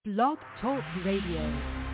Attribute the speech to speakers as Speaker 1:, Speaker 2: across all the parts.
Speaker 1: Blog Talk Radio.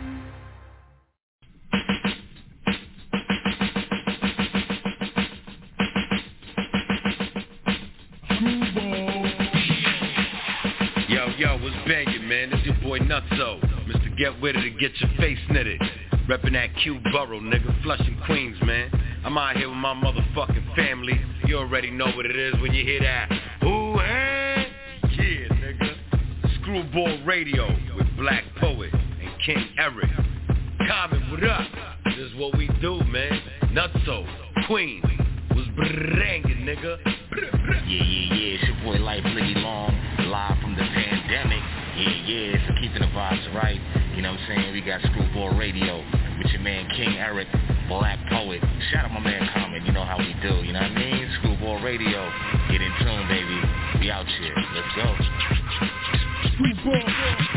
Speaker 2: Yo, what's bangin', man? This your boy Nutso, Mr. Get With It to get your face knitted. Reppin' that Q Borough, nigga, Flushing, Queens, man. I'm out here with my motherfucking family. You already know what it is when you hear that. Ooh, hey, yeah, nigga. Screwball Radio with Black Poet and King Eric. Common, what up? This is what we do, man. Nutso, Queens, was brangin', nigga.
Speaker 3: Yeah, it's your boy Life Liggy Long, live from the pandemic. Yeah, so keeping the vibes right. You know what I'm saying? We got Screwball Radio with your man King Eric, Black Poet. Shout out my man Common, you know how we do, you know what I mean? Screwball Radio, get in tune, baby. We out here, let's go.
Speaker 4: Screwball.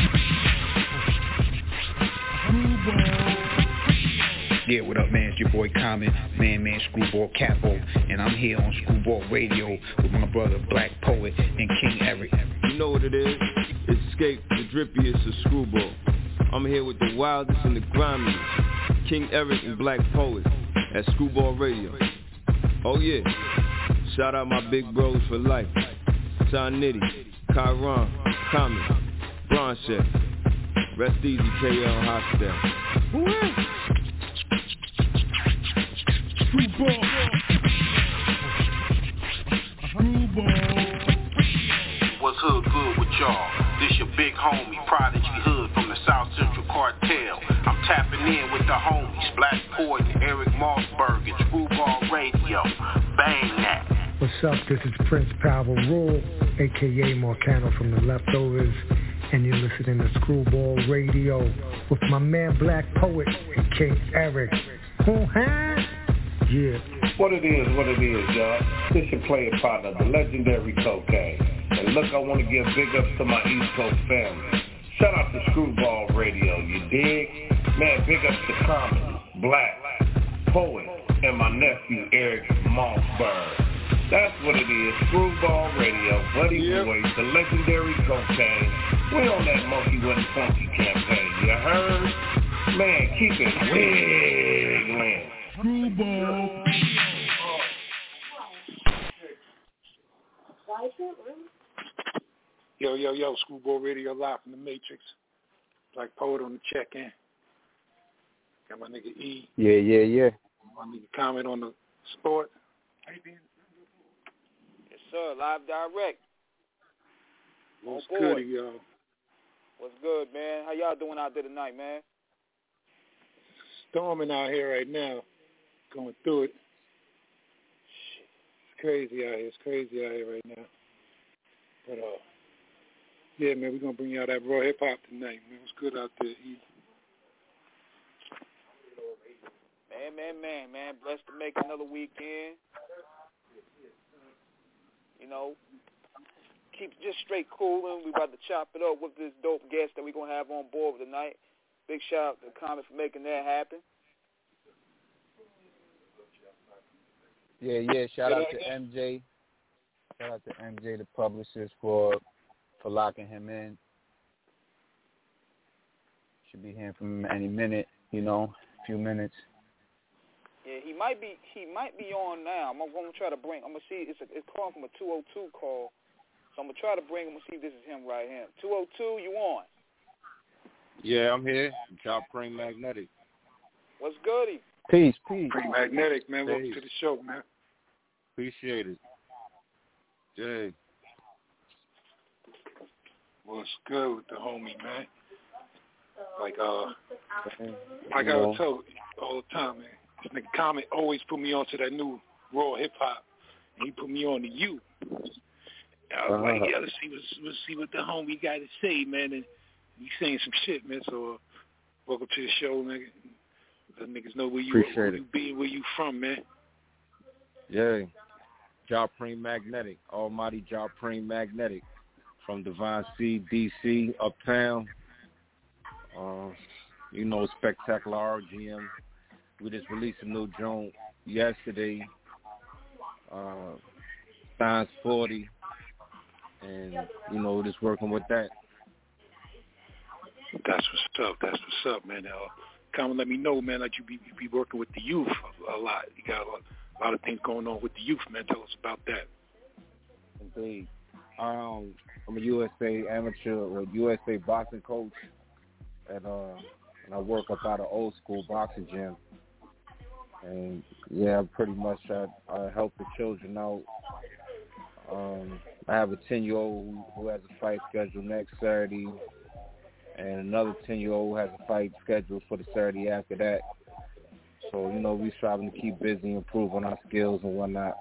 Speaker 4: Yeah, what up, man? It's your boy Common, man, Screwball Capo, and I'm here on Screwball Radio with my brother Black Poet and King Eric.
Speaker 5: You know what it is? It's Escape, the drippiest of Screwball. I'm here with the wildest and the grimiest, King Eric and Black Poet at Screwball Radio. Oh yeah, shout out my big bros for life, Son Nitty, Kyron, Common, Bronche, Rest Easy KL Hostel.
Speaker 4: Screwball.
Speaker 6: What's hood good with y'all? This your big homie, Prodigy Hood from the South Central Cartel. I'm tapping in with the homies, Black Poet and Eric Mossberg at Screwball Radio. Bang that.
Speaker 7: What's up? This is Prince Power Rule, a.k.a. Marcano from the Leftovers, and you're listening to Screwball Radio with my man Black Poet and King Eric. Yeah.
Speaker 8: What it is, y'all. This your player partner, the legendary Cocaine. And look, I want to give big ups to my East Coast family. Shout out to Screwball Radio, you dig? Man, big ups to Common, Black, Poet, and my nephew Eric Mossberg. That's what it is, Screwball Radio, Buddy Boys, the legendary Cocaine. We on that Monkey with a Funky campaign, you heard? Man, keep it wiggling.
Speaker 4: Screwball.
Speaker 9: Yo, Screwball Radio live from the Matrix. Black Poet on the check-in. Got my nigga E.
Speaker 5: Yeah.
Speaker 9: My nigga Comment on the sport. How you been?
Speaker 10: Yes, sir. Live direct.
Speaker 9: What's good, y'all?
Speaker 10: What's good, man? How y'all doing out there tonight, man?
Speaker 9: Storming out here right now. Going through it. It's crazy out here right now. But yeah, man, we're gonna bring y'all that raw hip hop tonight, man. What's good out there?
Speaker 10: Man. Blessed to make another weekend. You know, keep just straight cooling. We about to chop it up with this dope guest that we're gonna have on board tonight. Big shout out to Comet for making that happen.
Speaker 11: Yeah. Shout out to MJ. Shout out to MJ, the publicist, for locking him in. Should be hearing from him any minute, a few minutes.
Speaker 10: Yeah, he might be on now. I'm gonna try to bring. I'm gonna see. It's calling from a 202 call, so I'm gonna try to bring him and see if this is him right here. 202, you on?
Speaker 12: Yeah, I'm here. Job Pring Magnetic.
Speaker 10: What's goody?
Speaker 11: Peace.
Speaker 9: Pretty magnetic, man. Welcome to the show, man.
Speaker 12: Appreciate it. Jay.
Speaker 9: What's good with the homie, man? Like I gotta tell you all the time, man. This nigga Comet always put me onto that new raw hip hop, and he put me on to you. I was like, yeah, let's see what the homie got to say, man. And he's saying some shit, man. So welcome to the show, nigga. Let niggas know where you be, where you from, man.
Speaker 12: Yeah. Job Pring Magnetic, Almighty Job Pring Magnetic, from Divine Seed, DC, Uptown. Spectacular RGM. We just released a new joint yesterday. Science 40, and just working with that.
Speaker 9: That's what's up, man. Come let me know, man, that you be working with the youth a lot. You got a lot of things going on with the youth, man. Tell us about that.
Speaker 12: Indeed. I'm a USA amateur or USA boxing coach, and I work up out of old school boxing gym. And yeah, pretty much I help the children out. I have a 10-year-old who has a fight scheduled next Saturday, and another 10-year-old who has a fight scheduled for the Saturday after that. So, we striving to keep busy, improve on our skills and whatnot.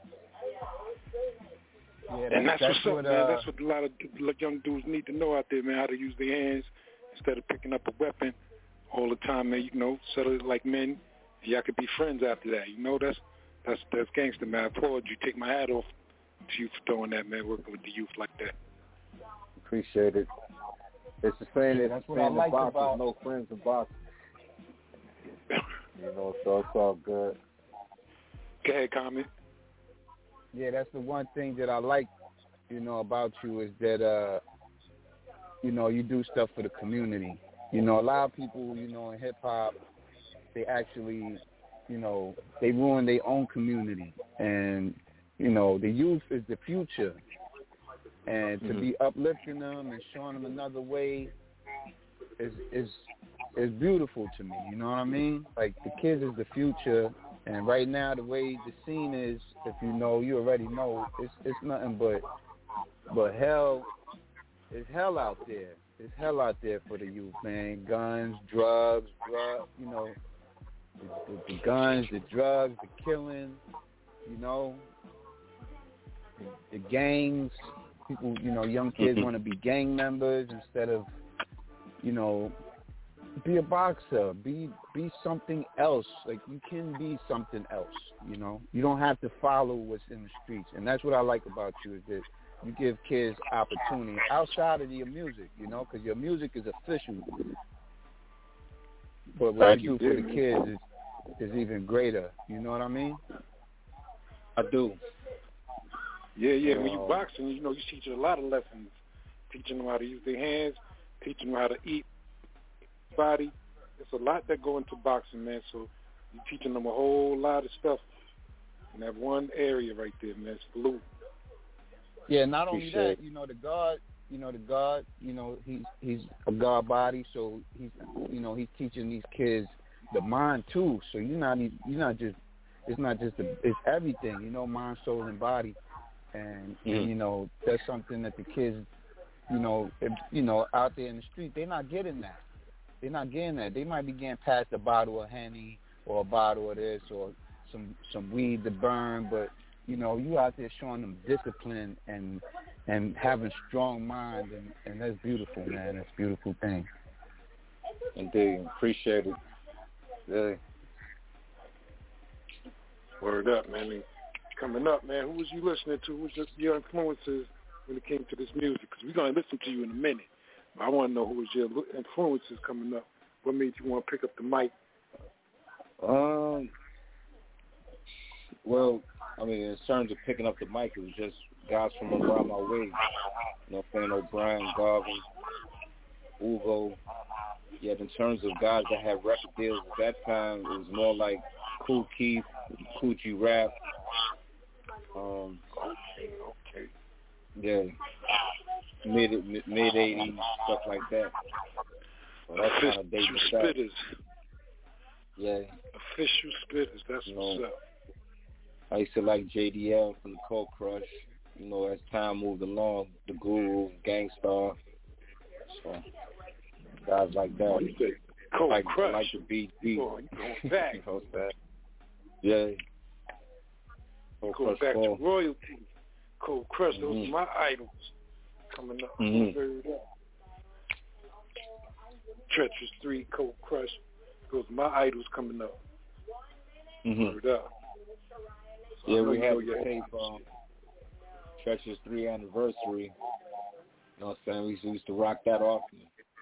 Speaker 9: Yeah, and that's what's up, man. That's what a lot of young dudes need to know out there, man, how to use their hands instead of picking up a weapon all the time, man. Settle it like men. Y'all could be friends after that. That's gangster, man. I applaud you. Take my hat off to you for doing that, man, working with the youth like that.
Speaker 12: Appreciate it. It's the same as
Speaker 11: that's what I like about
Speaker 12: no friends in boxing. So it's all good.
Speaker 9: Go ahead, comment.
Speaker 11: Yeah, that's the one thing that I like, about you is that, you do stuff for the community. A lot of people, in hip-hop, they actually, they ruin their own community. And, the youth is the future. And to be uplifting them and showing them another way is beautiful to me. You know what I mean? Like, the kids is the future. And right now, the way the scene is, if you already know, it's nothing but hell. It's hell out there. It's hell out there for the youth, man. Guns, drugs, the guns, the drugs, the killing, the gangs. People, young kids want to be gang members instead of, be a boxer, be something else. Like, you can be something else, You don't have to follow what's in the streets. And that's what I like about you, is that you give kids opportunity outside of your music, because your music is official. But what you do for the kids is even greater. You know what I mean?
Speaker 12: I do.
Speaker 9: Yeah. When you boxing, you teach a lot of lessons. Teaching them how to use their hands, teaching them how to eat, body. There's a lot that go into boxing, man. So you're teaching them a whole lot of stuff in that one area right there, man. Salute.
Speaker 11: Yeah, not only that, the guard, he's a guard body, so he's teaching these kids the mind too. So it's everything, mind, soul, and body, and that's something that the kids, out there in the street, they're not getting that. They're not getting that. They might be getting past a bottle of Henny or a bottle of this or some weed to burn, but you out there showing them discipline and having strong mind, and that's beautiful, man. That's a beautiful thing.
Speaker 12: Indeed. Appreciate it. Really.
Speaker 9: Word up, man. And coming up, man, who was you listening to? Who was your influences when it came to this music? Because we're going to listen to you in a minute. But I want to know who was your influences coming up. What made you want to pick up the mic?
Speaker 12: Well, in terms of picking up the mic, it was just guys from around my way. O'Brien, Garvin, Ugo. Yet in terms of guys that had record deals at that time, it was more like Kool Keith, Kool G Rap.
Speaker 9: Okay.
Speaker 12: Yeah. Mid 80s, stuff like that. So that's kind of
Speaker 9: Official spitters.
Speaker 12: Yeah.
Speaker 9: Official spitters, that's what's up.
Speaker 12: I used to like JDL from the Cold Crush. As time moved along, the Guru, Gangstar. So guys like that.
Speaker 9: Cold Crush.
Speaker 12: Like the beat.
Speaker 9: Going back.
Speaker 12: Yeah.
Speaker 9: Go back to royalty. Cold Crush, those are my idols coming up. Treacherous 3, Cold Crush, those are my idols coming up. Word up.
Speaker 12: Yeah, we have the tape Treacherous 3 anniversary. You know what I'm saying? We used to rock that often.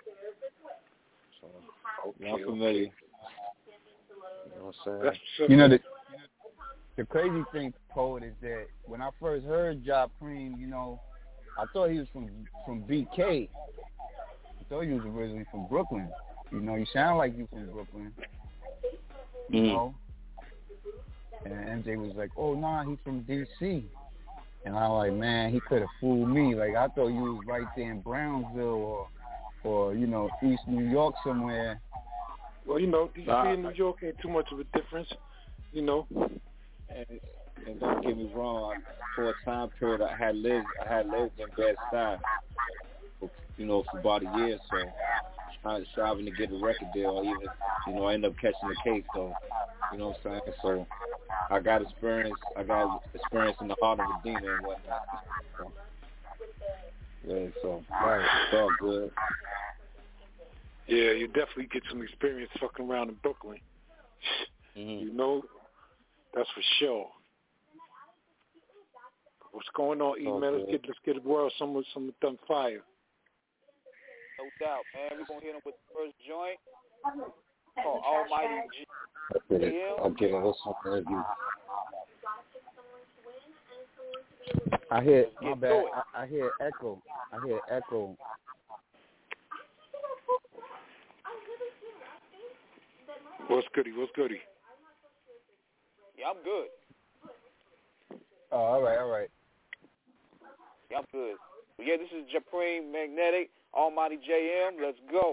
Speaker 12: So, I'm familiar.
Speaker 9: Okay.
Speaker 12: You know what I'm saying?
Speaker 11: The crazy thing, Poet, is that when I first heard Ja Preem, I thought he was from BK. thought you was originally from Brooklyn. You know, you sound like you from Brooklyn. You know? And MJ was like, oh, nah, he's from D.C. And I was like, man, he could have fooled me. Like, I thought you was right there in Brownsville or you know, East New York somewhere.
Speaker 9: Well, you know, D.C. and New York ain't too much of a difference, you know.
Speaker 12: And don't get me wrong, for a time period I had lived in Bed-Stuy, you know, for about a year, so I was striving to get a record deal, or even, you know, I ended up catching the case, so, you know what I'm saying? So I got experience in the heart of Medina and whatnot. So, yeah, so right, it's all good.
Speaker 9: Yeah, you definitely get some experience fucking around in Brooklyn. You know, that's for sure. What's going on, E, man? Let's get the world some done fire.
Speaker 10: No doubt, man. We're going to hit him with the first joint called Almighty G.
Speaker 12: I'll get a listen to you.
Speaker 11: I hear, my bad, I hear echo.
Speaker 9: What's goody?
Speaker 10: Yeah, I'm good.
Speaker 11: Oh, all right.
Speaker 10: Yeah, I'm good. But yeah, this is Supreme Magnetic, Almighty JM. Let's go.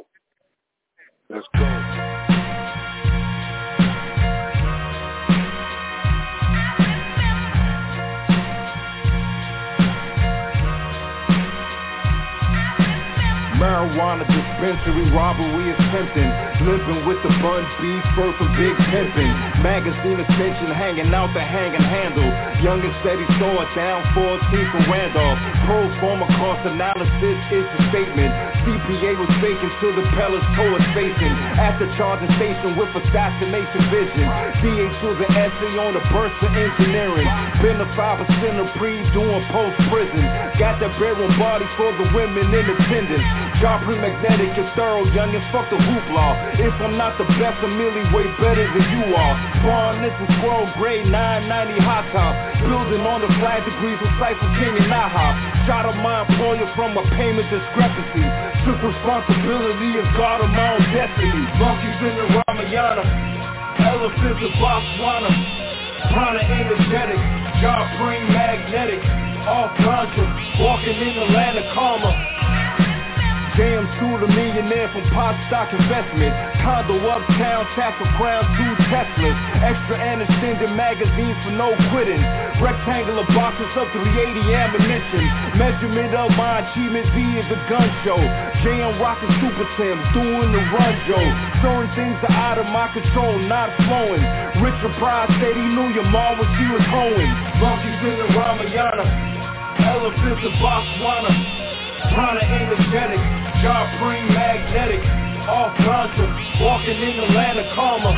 Speaker 13: Marijuana dispensary robbery is tempting. Limping with the bun beef, fur from big pimping. Magazine extension hanging out the hanging handle. Young and steady saw it down 14 from Randolph. Pro forma cost analysis is the statement. CPA was faking till the pellets tore his facing. At the charging station with assassination vision. DA to the essay on the burst of engineering. Been a 5% pre doing post prison. Got that barrel body for the women in attendance. Job magnetic is thorough, young as fuck the hoopla. If I'm not the best, I'm merely way better than you are. Spawn this and squirrel grade 990 hot top. Building on the flag degrees with Cypher King and Naha. Shot of my employer from a payment discrepancy. Took responsibility as God of my own destiny. Monkeys in the Ramayana, elephants in Botswana. Prana energetic, job bring magnetic. Off ganja, walking in the land of karma. Jam sued a millionaire from pot stock investment. Condo uptown, tackle crown, 2 Teslas. Extra and extended magazines for no quitting. Rectangular boxes of 380 ammunition. Measurement of my achievement via the gun show. JM rocking Super Tims, doing the run, Joe. Certain things are out of my control, not flowing. Richard Pryor said he knew your mom when she was hoeing. Monkeys in the Ramayana, elephants in Botswana. Prana energetic, job bring magnetic. Off ganja, walking in the land of karma.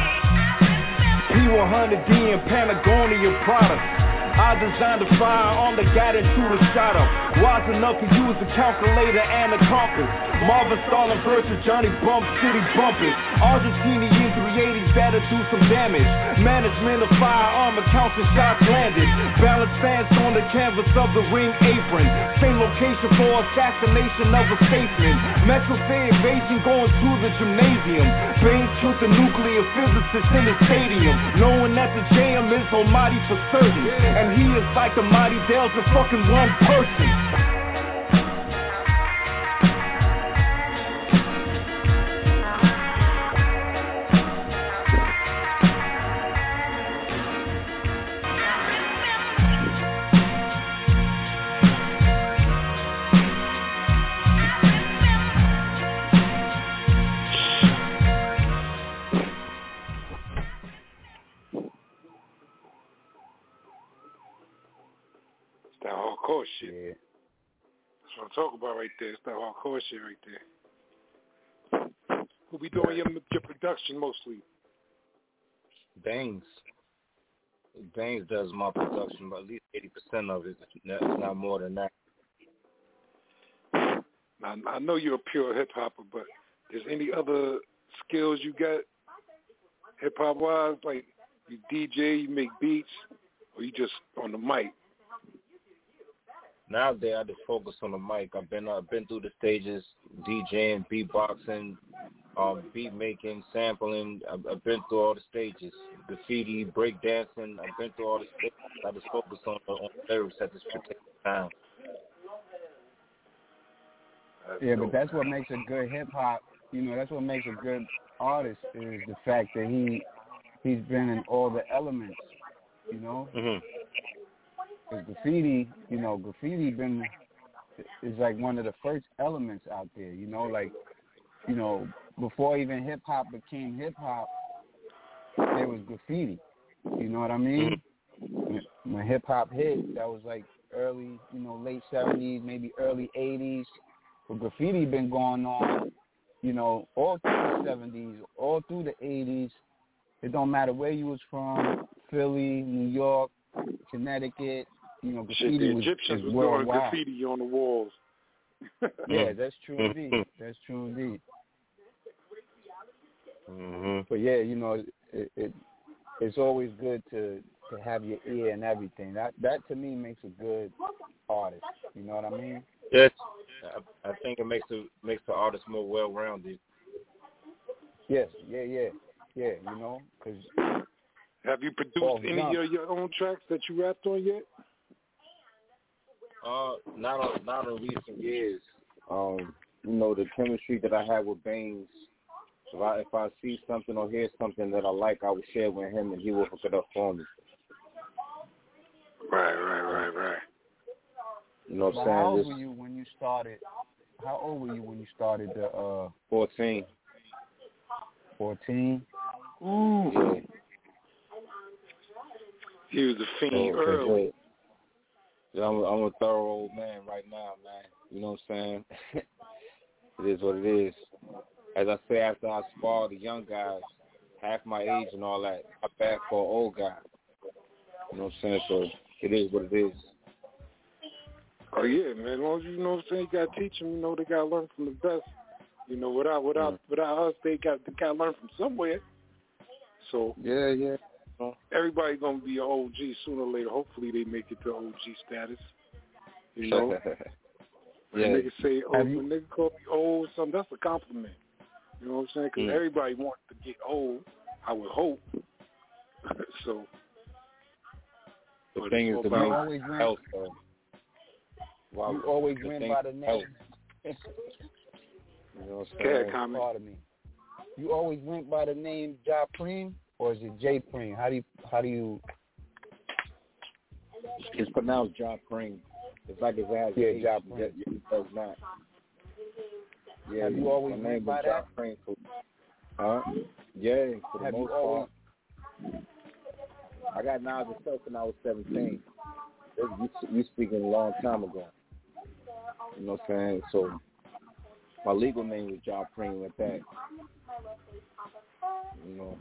Speaker 13: P100D and Patagonia products. I designed a firearm that got into the shot up. Wise enough to use a calculator and a compass. Marvin Starlin versus Johnny Bump City Bumpin'. Argentinian 380s that'll do some damage. Management of firearm accounts and shots landed. Balance fans on the canvas of the ring apron. Same location for assassination of a statesman. Metro State invasion going to the gymnasium. Baines killed the nuclear physicist in the stadium. Knowing that the JM is almighty for certain. And he is like the mighty Dells in fucking one person.
Speaker 9: Shit. Yeah. That's what I'm talking about right there. It's that hardcore shit right there. Who be doing your production mostly?
Speaker 12: Baines does my production, but at least 80% of it. That's not more than that.
Speaker 9: Now, I know you're a pure hip-hopper, but is any other skills you got hip-hop-wise? Like you DJ, you make beats, or you just on the mic?
Speaker 12: nowadays I just focus on the mic. I've been through the stages, DJing, beatboxing, beat making, sampling. I've been through all the stages. Graffiti, breakdancing. I've been through all the stages. I just focus on lyrics at this particular time.
Speaker 11: Yeah, but that's what makes a good hip hop. You know, that's what makes a good artist is the fact that he's been in all the elements. You know.
Speaker 12: Mhm.
Speaker 11: Graffiti, you know, is like one of the first elements out there, you know, like, you know, before even hip-hop became hip-hop, there was graffiti, you know what I mean? When hip-hop hit, that was like early, you know, late 70s, maybe early 80s, but graffiti been going on, you know, all through the 70s, all through the 80s. It don't matter where you was from, Philly, New York, Connecticut. You know, graffiti
Speaker 9: the Egyptians was doing graffiti on the walls.
Speaker 11: Yeah, that's true indeed. That's true indeed.
Speaker 12: Mm-hmm.
Speaker 11: But yeah, you know, it's always good to have your ear and everything. That to me makes a good artist. You know what I mean?
Speaker 12: Yes, I think it makes the artist more well-rounded.
Speaker 11: Yes, yeah. You know, because
Speaker 9: have you produced any of your own tracks that you rapped on yet?
Speaker 12: Not in recent years. You know, the chemistry that I had with Baines. If I see something or hear something that I like, I will share with him, and he will hook it up for me.
Speaker 9: Right.
Speaker 12: You know what I'm saying?
Speaker 11: How old were you when you started? How old were you when you started the?
Speaker 12: 14.
Speaker 11: 14.
Speaker 9: Ooh.
Speaker 12: Yeah.
Speaker 9: He was a fiend early.
Speaker 12: Yeah, I'm a thorough old man right now, man. You know what I'm saying? It is what it is. As I say, after I spar the young guys, half my age and all that, I'm back for an old guy. You know what I'm saying? So it is what it is.
Speaker 9: Oh yeah, man. As long as you know what I'm saying, you gotta teach them. You know, they gotta learn from the best. You know, without us, they gotta learn from somewhere. So
Speaker 12: yeah.
Speaker 9: Everybody's gonna be an OG sooner or later. Hopefully, they make it to OG status. You know, when niggas say, when niggas call me old, something that's a compliment. You know what I'm saying? Because everybody wants to get old. I would hope. So.
Speaker 12: The thing is, the main health, though.
Speaker 11: Wow. You always win by the name.
Speaker 12: You know what I'm saying?
Speaker 11: Pardon me. You always went by the name Ja Preem, or is it J Preem? How do you?
Speaker 12: It's pronounced Ja Preem. It's like his ass.
Speaker 11: Yeah, Ja Preem.
Speaker 12: It does not. Yeah,
Speaker 11: have you always went by that?
Speaker 12: Ja Preem. Yeah, for the most part. I got Nas myself when I was 17. You speaking a long time ago. You know what I'm saying? So my legal name was Ja Preem with that. You know.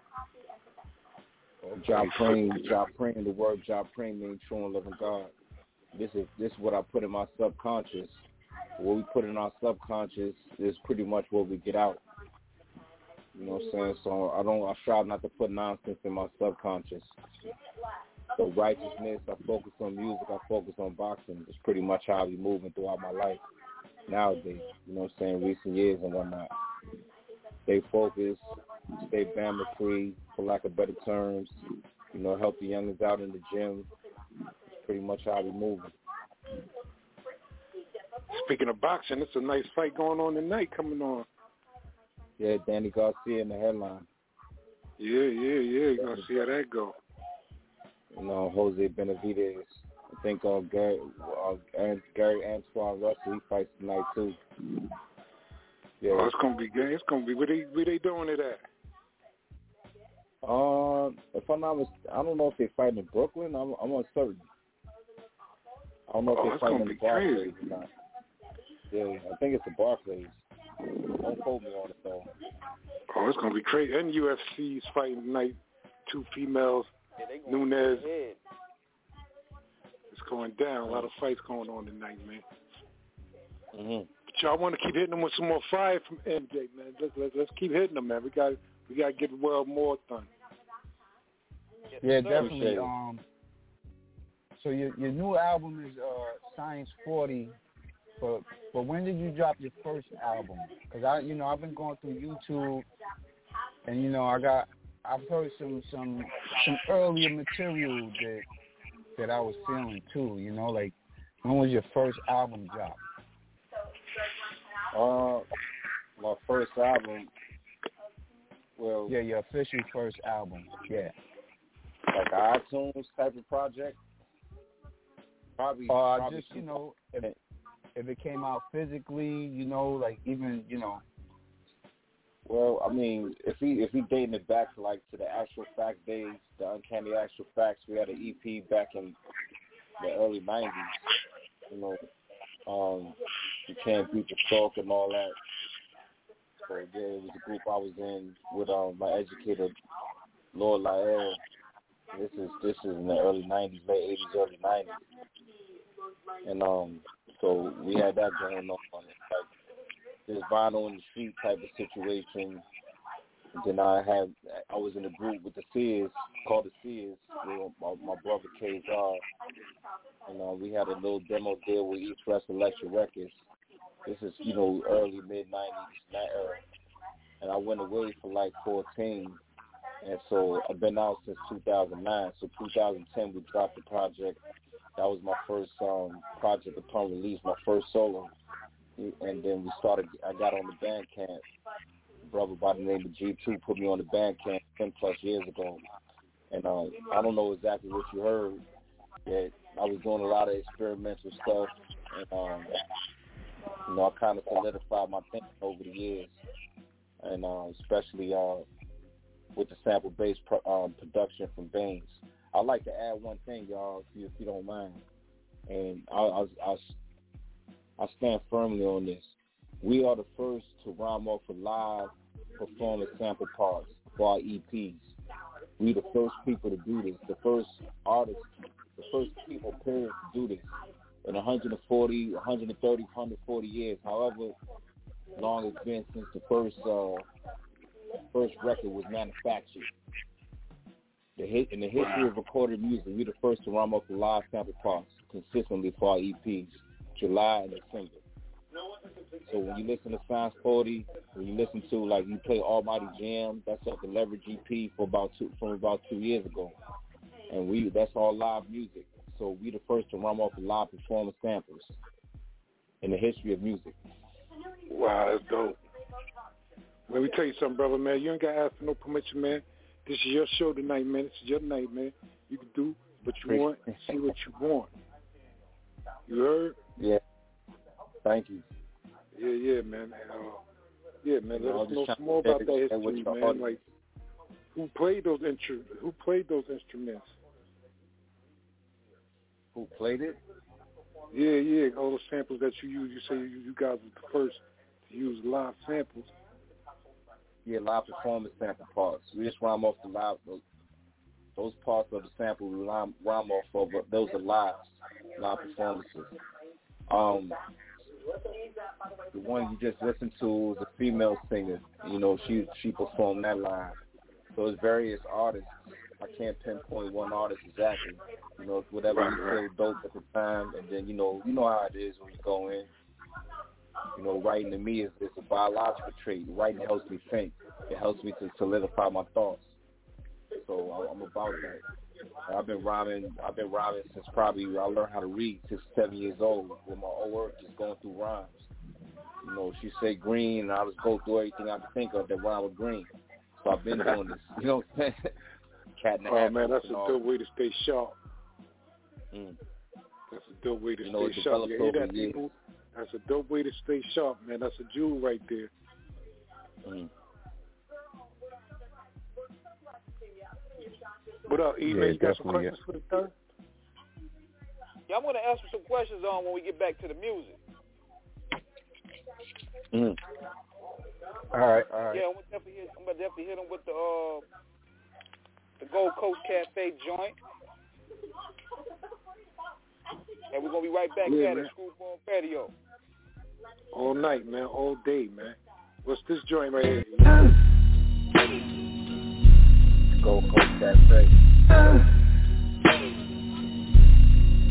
Speaker 12: Ja Preem, the word Ja Preem means true and living God. This is what I put in my subconscious. What we put in our subconscious is pretty much what we get out. You know what I'm saying? So I strive not to put nonsense in my subconscious. So righteousness, I focus on music, I focus on boxing. It's pretty much how I be moving throughout my life nowadays. You know what I'm saying? Recent years and whatnot. Stay focused, stay Bama free, for lack of better terms. You know, help the youngins out in the gym. It's pretty much how I be moving.
Speaker 9: Speaking of boxing, it's a nice fight going on tonight coming on.
Speaker 12: Yeah, Danny Garcia in the headline.
Speaker 9: Yeah. You're going to see how that go.
Speaker 12: You know, Jose Benavidez. I think Gary Antoine Russell, he fights tonight too. Yeah.
Speaker 9: Oh, it's gonna be good. It's gonna be where they doing it at?
Speaker 12: If I'm not mistaken, I don't know if they fight in Brooklyn. I'm uncertain. I don't know if they fight in the Barclays or not. Yeah, I think it's the Barclays. Don't quote me on it though.
Speaker 9: Oh, it's gonna be crazy. And UFC's fighting tonight. 2 females. Nunes. It's going down. A lot of fights going on tonight, man.
Speaker 12: Mm-hmm.
Speaker 9: But y'all want to keep hitting them with some more fire from MJ, man. Let's keep hitting them, man. We got to get the world more done.
Speaker 11: Yeah, definitely. So your new album is Science 40. But when did you drop your first album? Because I've been going through YouTube, and I've heard some earlier material that I was feeling too. Like when was your first album drop?
Speaker 12: My first album. Well,
Speaker 11: yeah, your official first album. Yeah.
Speaker 12: Like an iTunes type of project. Probably
Speaker 11: just if it came out physically, like even.
Speaker 12: Well, I mean, if we dating it back to the Actual Fact days, the Uncanny Actual Facts, we had an EP back in the early '90s. You Can't Beat the Talk and all that. So yeah, it was a group I was in with my educator, Lord Lael. This is in the early '90s, late '80s, early '90s, and so we had that going on. Like this vinyl in the street type of situation. And then I was in a group with the Sears, called the Sears, with my brother K.R. And we had a little demo deal with East West Electric Records. This is, early, mid-90s, that era. And I went away for 14. And so I've been out since 2009. So 2010, we dropped the project. That was my first project upon release, my first solo. And then I got on the Bandcamp. A brother by the name of G2 put me on the Bandcamp 10 plus years ago. And I don't know exactly what you heard. That I was doing a lot of experimental stuff. And, I kind of solidified my thinking over the years. And especially with the sample-based production from Baines. I'd like to add one thing, y'all, if you don't mind. And I stand firmly on this. We are the first to rhyme off of live performance sample parts for our EPs. We the first people to do this. The first artists, the first people, period, to do this. In 140, 130, 140 years, however long it's been since the first record was manufactured. In the history of recorded music, we're the first to rhyme off the live sample parts consistently for our EPs, July and December. So when you listen to Science 40, when you listen to you play Almighty Jam, that's off the Leverage EP from about 2 years ago, and that's all live music. So we the first to rhyme off the live performance samples in the history of music.
Speaker 9: Wow, that's dope. Let me tell you something, brother, man. You ain't got to ask for no permission, man. This is your show tonight, man. This is your night, man. You can do what you want and see what you want. You heard?
Speaker 12: Yeah. Thank you.
Speaker 9: Yeah, man. Let us know some more about that history, man. Like, who played those instruments? Who
Speaker 12: played it?
Speaker 9: Yeah. All the samples that you use. You say you guys were the first to use live samples.
Speaker 12: Yeah, live performance sample parts. We just rhyme off the live. Those parts of the sample we rhyme off of, but those are live performances. The one you just listened to was a female singer. She performed that live. So it's various artists. I can't pinpoint one artist exactly. It's whatever you feel dope at the time, and then you know how it is when you go in. Writing to me is a biological trait. Writing helps me think. It helps me to solidify my thoughts. So I'm about that. I've been rhyming since probably I learned how to read 6, 7 years old with my old work, just going through rhymes. She say green, and I just go through everything I can think of that rhyme with green. So I've been doing this. You know what I'm saying? Cat in the hat.
Speaker 9: Man, that's a dope way to stay sharp. That's a dope way to stay sharp. You hear that, people? That's a dope way to stay sharp, man. That's a jewel right there. What up, E? Man, you got some questions for the third?
Speaker 10: Yeah, I'm going to ask you some questions when we get back to the music.
Speaker 11: All right.
Speaker 10: Yeah, I'm going to definitely hit him with the Gold Coast Cafe joint. And we're going to be right back at it, Screwball Radio.
Speaker 9: All night, man. All day, man. What's this joint right here?
Speaker 12: Gold Coast Cafe.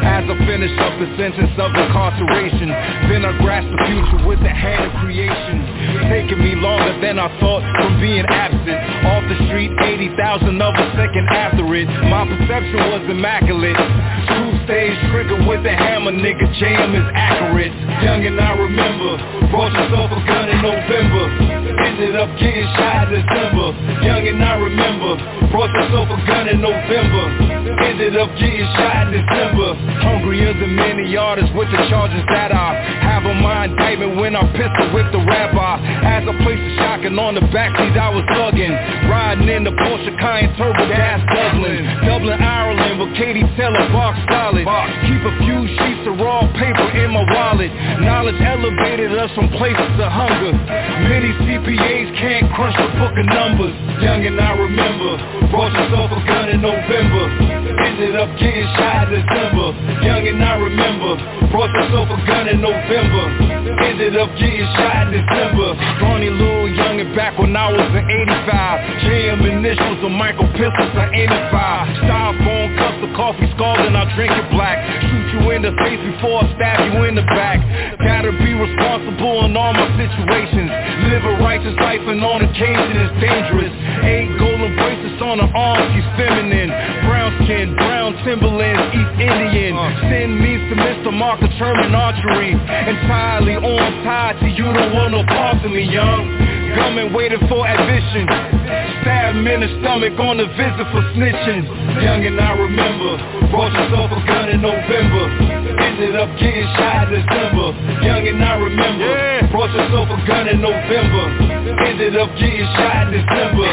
Speaker 13: as I finish up the sentence of incarceration. Then I grasp the future with the hand of creation. Taking me longer than I thought from being absent. Off the street, 80,000 of a second after it. My perception was immaculate. True stage trigger with the hammer, nigga, jam is accurate. Young and I remember, brought yourself a gun in November. Ended up getting shot in December. Young and I remember, brought yourself a gun in November. Ended up getting shot in December. Hungrier than many artists with the charges that I have on my indictment when I pistol whipped the rabbi. As I placed the shotgun on the backseat, I was thugging. Riding in the Porsche Cayenne Turbo Gas Dublin, Ireland with Katie Taylor, box solid. Keep a few sheets of raw paper in my wallet. Knowledge elevated us from places of hunger. Many CPAs can't crunch the book of numbers. Young and I remember, brought yourself a gun in November. Ended up getting shot in December. Young and I remember, brought yourself a gun in November. Ended up getting shot in December. Scrawny little youngin' back when I was in 85. JM initials and micro pistols I 85. Styrofoam cups of coffee scalding, I drink it black. Shoot you in the face before I stab you in the back. Gotta be responsible in all my situations. Live a righteous life and on occasion it's dangerous. 8 golden bracelets on her arms, she's feminine. Brown skin, brown Timberlands, East Indian. Sin means to Mr. Mark determined archery. Entirely on side to you, don't want no parts of me, young. Gunman waiting for admission. Stab him in the stomach on the visit for snitching. Young and I remember, brought yourself a gun in November. Ended up getting shot in December. Young and I remember, brought yourself a gun in November. Ended up getting shot in December.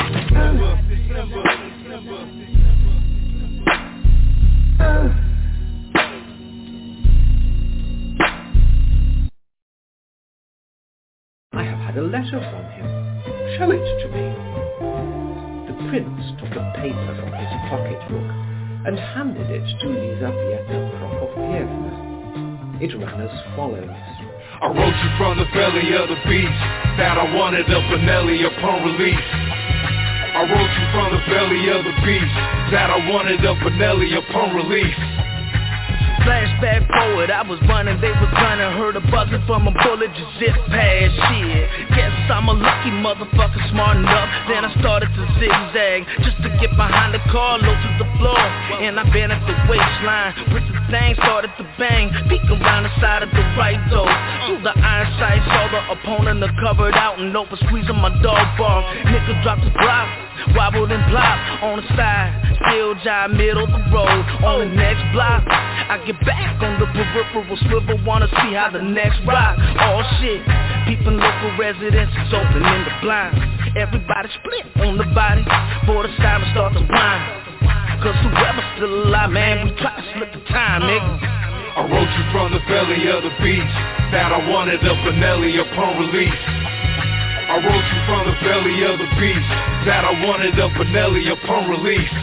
Speaker 14: I have had a letter from him. Show it to me. The prince took a paper from his pocketbook and handed it to Lizaveta Prokofievna. It ran as follows.
Speaker 13: I wrote you from the belly of the beast that I wanted a Benelli upon release. I wrote you from the belly of the beast that I wanted a Benelli upon release.
Speaker 15: Flashback forward, I was running, they was running. Heard a buzzing from a bullet, just zip past shit. Guess I'm a lucky motherfucker, smart enough. Then I started to zigzag, just to get behind the car, low to the floor. And I bent at the waistline, with the thing started to bang. Peek around the side of the right door. Through the iron sight, saw the opponent covered out and open, squeezing my dog bar. Nigga dropped his block, wobbled and blocked on the side. Still jive, middle of the road. On the next block, I get back on the peripheral swivel, wanna see how the next rock. Oh shit, peeping local residents, it's open in the blind. Everybody split on the body, for the sirens start to whine. Cause whoever's still alive, man, we try to slip the time, nigga.
Speaker 13: I wrote you from the belly of the beast that I wanted a Benelli upon release. I wrote you from the belly of the beast that I wanted a Benelli upon release.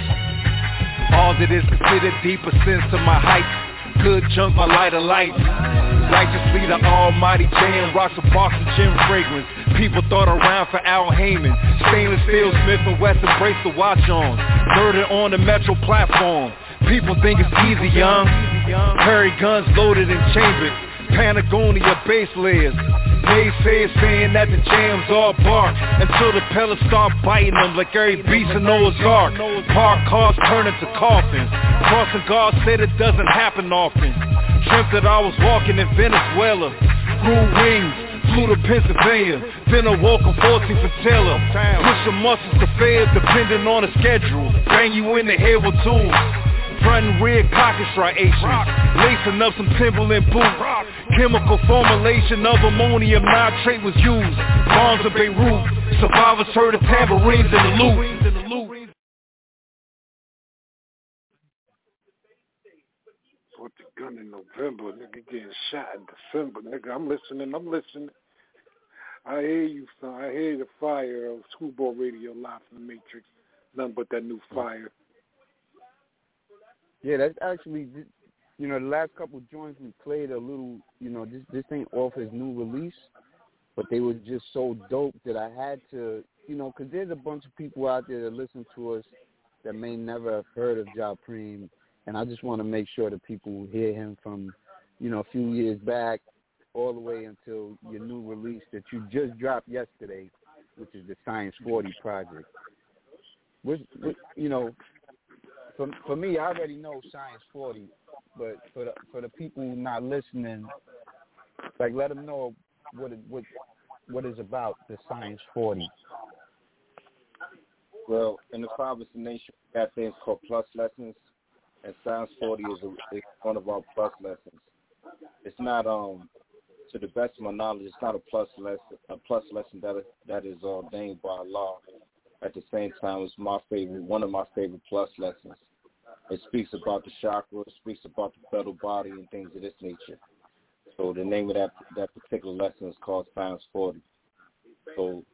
Speaker 13: All that is considered deeper sins to my heights. Good junk, my light of light. Righteously the almighty jam rocks a box of gin fragrance. People thought around for Al Heyman. Stainless steel, Smith & Wesson brace the watch on. Murder on the metro platform. People think it's easy, young. Carry guns loaded and chambered. Patagonia base layers. Naysayers saying that the jams all bark until the pellets start biting them like every beast in Noah's Ark. Parked cars turn into coffins. Crossing guards said it doesn't happen often. Dreamt that I was walking in Venezuela. Grew wings, flew to Pennsylvania. Then I woke up 14 for Taylor. Push your muscles to fail depending on the schedule. Bang you in the head with tools. Front and rear pocket striations, lacing up some Timberland boots. Chemical formulation of ammonium nitrate was used. Bombs of Beirut, survivors heard of tambourines in the loop.
Speaker 9: Put the gun in November, nigga getting shot in December, nigga. I'm listening. I hear you, son. I hear the fire of Screwball Radio live from the Matrix. Nothing but that new fire.
Speaker 11: Yeah, that's actually, the last couple joints we played a little, this ain't off his new release, but they were just so dope that I had to, because there's a bunch of people out there that listen to us that may never have heard of Ja Preem, And I just want to make sure that people hear him from, a few years back all the way until your new release that you just dropped yesterday, which is the Science 40 project. For me, I already know Science 40, but for the people not listening, like, let them know what is about the Science 40.
Speaker 12: Well, in the Fathers Nation, we got things called plus lessons, and Science 40 is one of our plus lessons. It's not, to the best of my knowledge, it's not a plus lesson that is ordained by Allah. At the same time, it's one of my favorite plus lessons. It speaks about the chakra, it speaks about the subtle body and things of this nature. So the name of that particular lesson is called Science 40. So,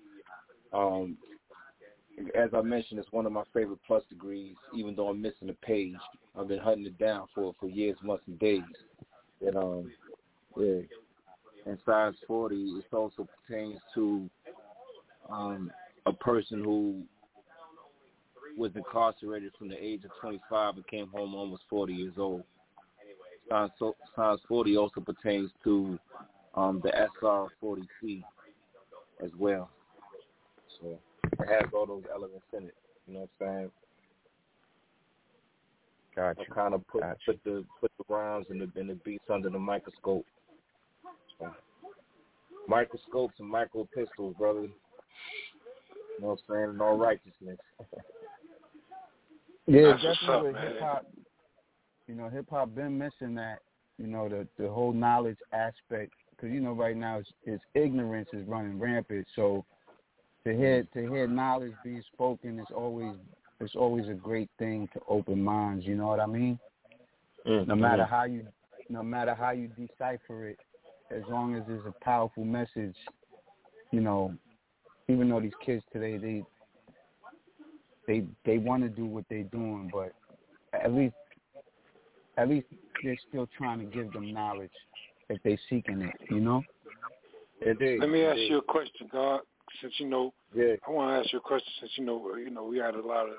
Speaker 12: as I mentioned, it's one of my favorite plus degrees, even though I'm missing a page. I've been hunting it down for years, months, and days. And, And Science 40, it also pertains to a person who was incarcerated from the age of 25 and came home almost 40 years old. Science 40 also pertains to the SR-40C as well. So it has all those elements in it. You know what I'm saying?
Speaker 11: Gotcha.
Speaker 12: I kind of put the rhymes and the beats under the microscope. So, microscopes and micro pistols, brother. You know what I'm saying? And all righteousness.
Speaker 11: Yeah, definitely with hip-hop. Hip-hop been missing that, the whole knowledge aspect. Because, right now it's ignorance is running rampant. So to hear knowledge being spoken is always a great thing to open minds. You know what I mean? Mm-hmm. No matter how you decipher it, as long as there's a powerful message, even though these kids today they want to do what they're doing, but at least they're still trying to give them knowledge if they're seeking it.
Speaker 9: Let me ask you a question, God. Since I want to ask you a question. Since we had a lot of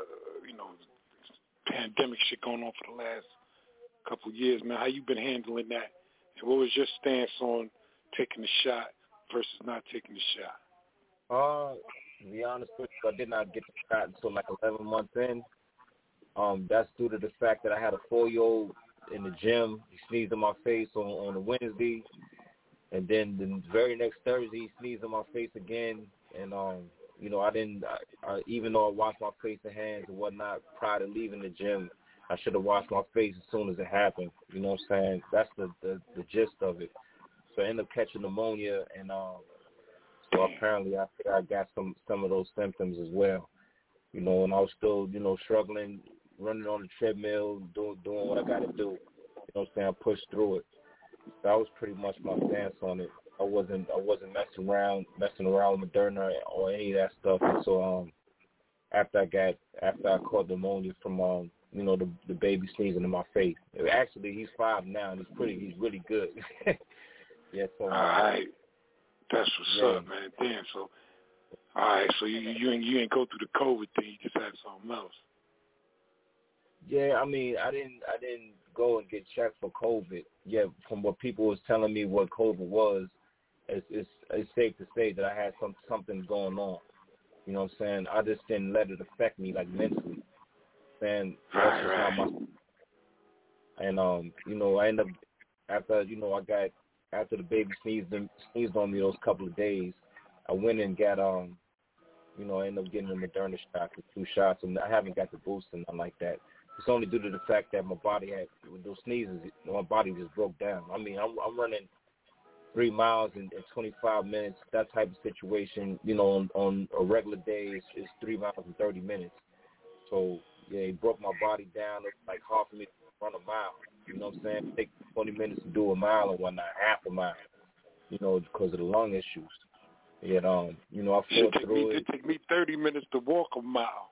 Speaker 9: pandemic shit going on for the last couple of years, man. How you been handling that? And what was your stance on taking the shot versus not taking the shot?
Speaker 12: To be honest with you, I did not get the shot until like 11 months in. That's due to the fact that I had a 4-year-old in the gym. He sneezed in my face on a Wednesday, and then the very next Thursday he sneezed in my face again. And I didn't. Even though I washed my face and hands and whatnot prior to leaving the gym, I should have washed my face as soon as it happened. You know what I'm saying? That's the gist of it. So I ended up catching pneumonia, and so apparently I think I got some of those symptoms as well. And I was still, struggling, running on the treadmill, doing what I got to do. You know what I'm saying? I pushed through it. That was pretty much my stance on it. I wasn't messing around with Moderna or any of that stuff. And so after I caught pneumonia from the baby sneezing in my face. Actually, he's 5 now, and he's really good. Yeah. So
Speaker 9: all right, that's what's up, man. Damn. So all right, so you ain't go through the COVID thing. You just had something else.
Speaker 12: Yeah, I mean, I didn't go and get checked for COVID. Yeah, from what people was telling me what COVID was, it's safe to say that I had something going on. You know what I'm saying? I just didn't let it affect me like mentally. And that's just not my. And I ended up after the baby sneezed on me those couple of days, I went and got I ended up getting a Moderna shot, 2 shots, and I haven't got the booster and nothing like that. It's only due to the fact that my body had, with those sneezes, my body just broke down. I mean, I'm running 3 miles in 25 minutes, that type of situation. On a regular day, it's 3 miles in 30 minutes. So, yeah, it broke my body down. It's like hard for me to run a mile. You know what I'm saying? It takes 20 minutes to do a mile and whatnot, half a mile, because of the lung issues. Yet, I fought through it.
Speaker 9: It took me 30 minutes to walk a mile.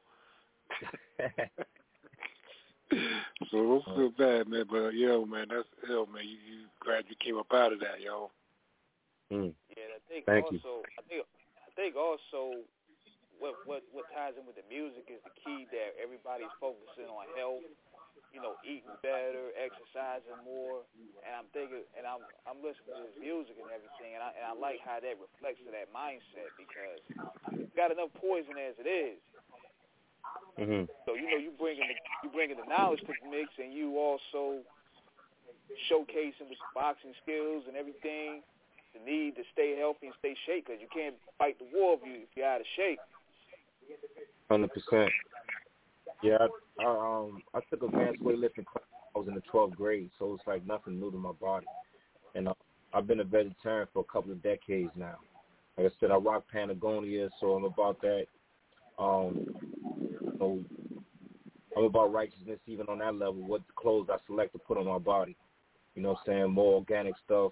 Speaker 9: So don't feel bad, man. But man, that's ill, man. You glad you came up out of that, yo.
Speaker 12: Mm.
Speaker 10: Yeah, I think
Speaker 12: Thank
Speaker 10: also,
Speaker 12: you.
Speaker 10: I think also what ties in with the music is the key that everybody's focusing on health eating better, exercising more, and I'm thinking, and I'm listening to his music and everything, and I like how that reflects to that mindset because you got enough poison as it is.
Speaker 12: Mm-hmm.
Speaker 10: So you bringing the knowledge to the mix, and you also showcasing with the boxing skills and everything, the need to stay healthy and stay shape because you can't fight the war if you're out of shape.
Speaker 12: 100%. Yeah, I took advanced weightlifting class. I was in the 12th grade, so it's like nothing new to my body. And I've been a vegetarian for a couple of decades now. Like I said, I rock Patagonia, so I'm about that. I'm about righteousness even on that level, what clothes I select to put on my body. You know what I'm saying? More organic stuff,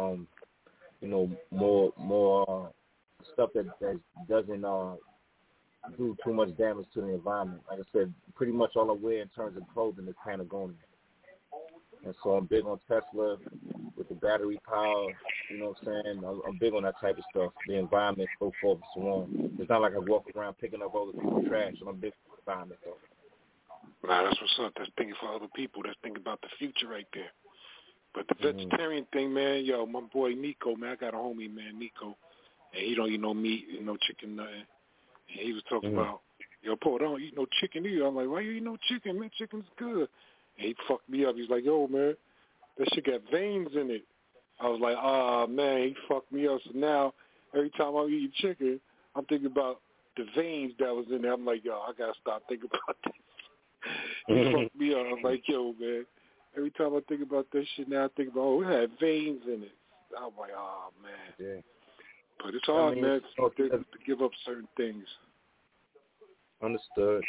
Speaker 12: more stuff that doesn't do too much damage to the environment. Like I said, pretty much all I wear in terms of clothing is Patagonia. And so I'm big on Tesla with the battery power, you know what I'm saying? I'm big on that type of stuff, the environment, so forth and so on. It's not like I walk around picking up other people's trash, and I'm big on the environment, though.
Speaker 9: Nah, that's what's up. That's thinking for other people. That's thinking about the future right there. But the vegetarian thing, man, my boy Nico, man, I got a homie, man, Nico, and he don't eat no meat, no chicken, nothing. And he was talking about, Paul, I don't eat no chicken either. I'm like, why you eat no chicken, man? Chicken's good. And he fucked me up. He's like, yo, man, that shit got veins in it. I was like, man, he fucked me up. So now, every time I eat chicken, I'm thinking about the veins that was in there. I'm like, yo, I got to stop thinking about this. He fucked me up. I'm like, yo, man, every time I think about that shit now, I think about, it had veins in it. I'm like, man.
Speaker 12: Yeah.
Speaker 9: But it's hard, man, to give up certain things.
Speaker 12: Understood.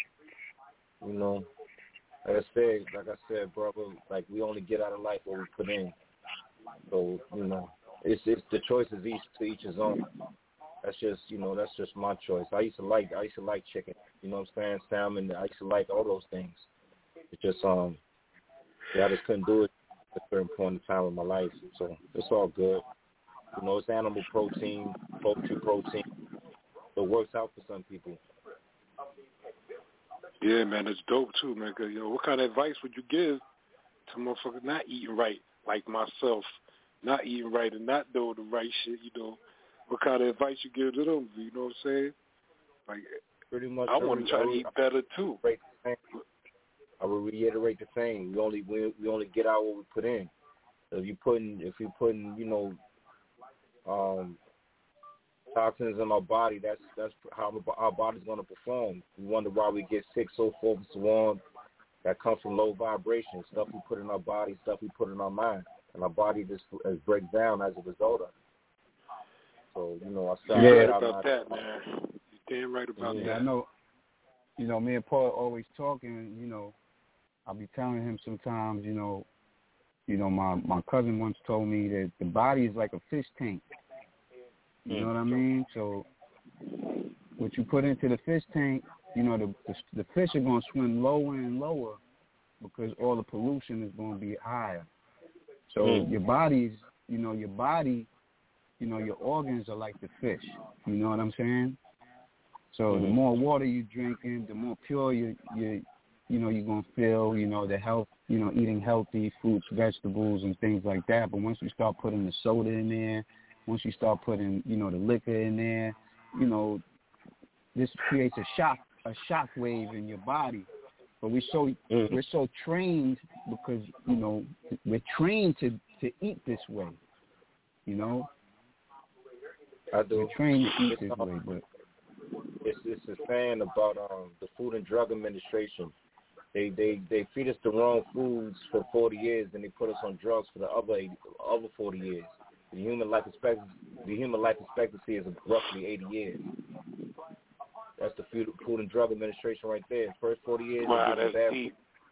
Speaker 12: Like I said, brother, like we only get out of life what we put in. So, it's the choice is to each his own. That's just my choice. I used to like chicken. You know what I'm saying? Salmon. I used to like all those things. It's just I just couldn't do it at a certain point in time in my life. So it's all good. It's animal protein, poultry protein. So it works out for some people.
Speaker 9: Yeah, man, it's dope too, man. Cause, what kind of advice would you give to motherfuckers not eating right, like myself, not eating right and not doing the right shit? What kind of advice you give to them? You know what I'm saying? Like,
Speaker 12: pretty much.
Speaker 9: I want to try to eat better too.
Speaker 12: I will reiterate the same. We only get out what we put in. So if you putting toxins in our body, that's how our body's going to perform. We wonder why we get sick, so forth and so on. That comes from low vibration, stuff we put in our body, stuff we put in our mind, and our body just breaks down as a result of it. So, I started
Speaker 9: right about that, man. You're damn right about that.
Speaker 11: I know. Me and Paul always talking. I'll be telling him sometimes. My cousin once told me that the body is like a fish tank. You know what I mean? So what you put into the fish tank, the fish are going to swim lower and lower because all the pollution is going to be higher. So your body's, your body, your organs are like the fish. You know what I'm saying? So the more water you drinking, the more pure you're going to feel, the health, eating healthy fruits, vegetables, and things like that. But once you start putting the soda in there, once you start putting, the liquor in there, this creates a shock wave in your body. But we're so trained because, we're trained to eat this way,
Speaker 12: I do.
Speaker 11: We're trained to eat this way, but
Speaker 12: it's a saying about the Food and Drug Administration. They feed us the wrong foods for 40 years, and they put us on drugs for the other 40 years. The human life expectancy is roughly 80 years. That's the Food and Drug Administration right there. First 40 years,
Speaker 9: wow, that's deep.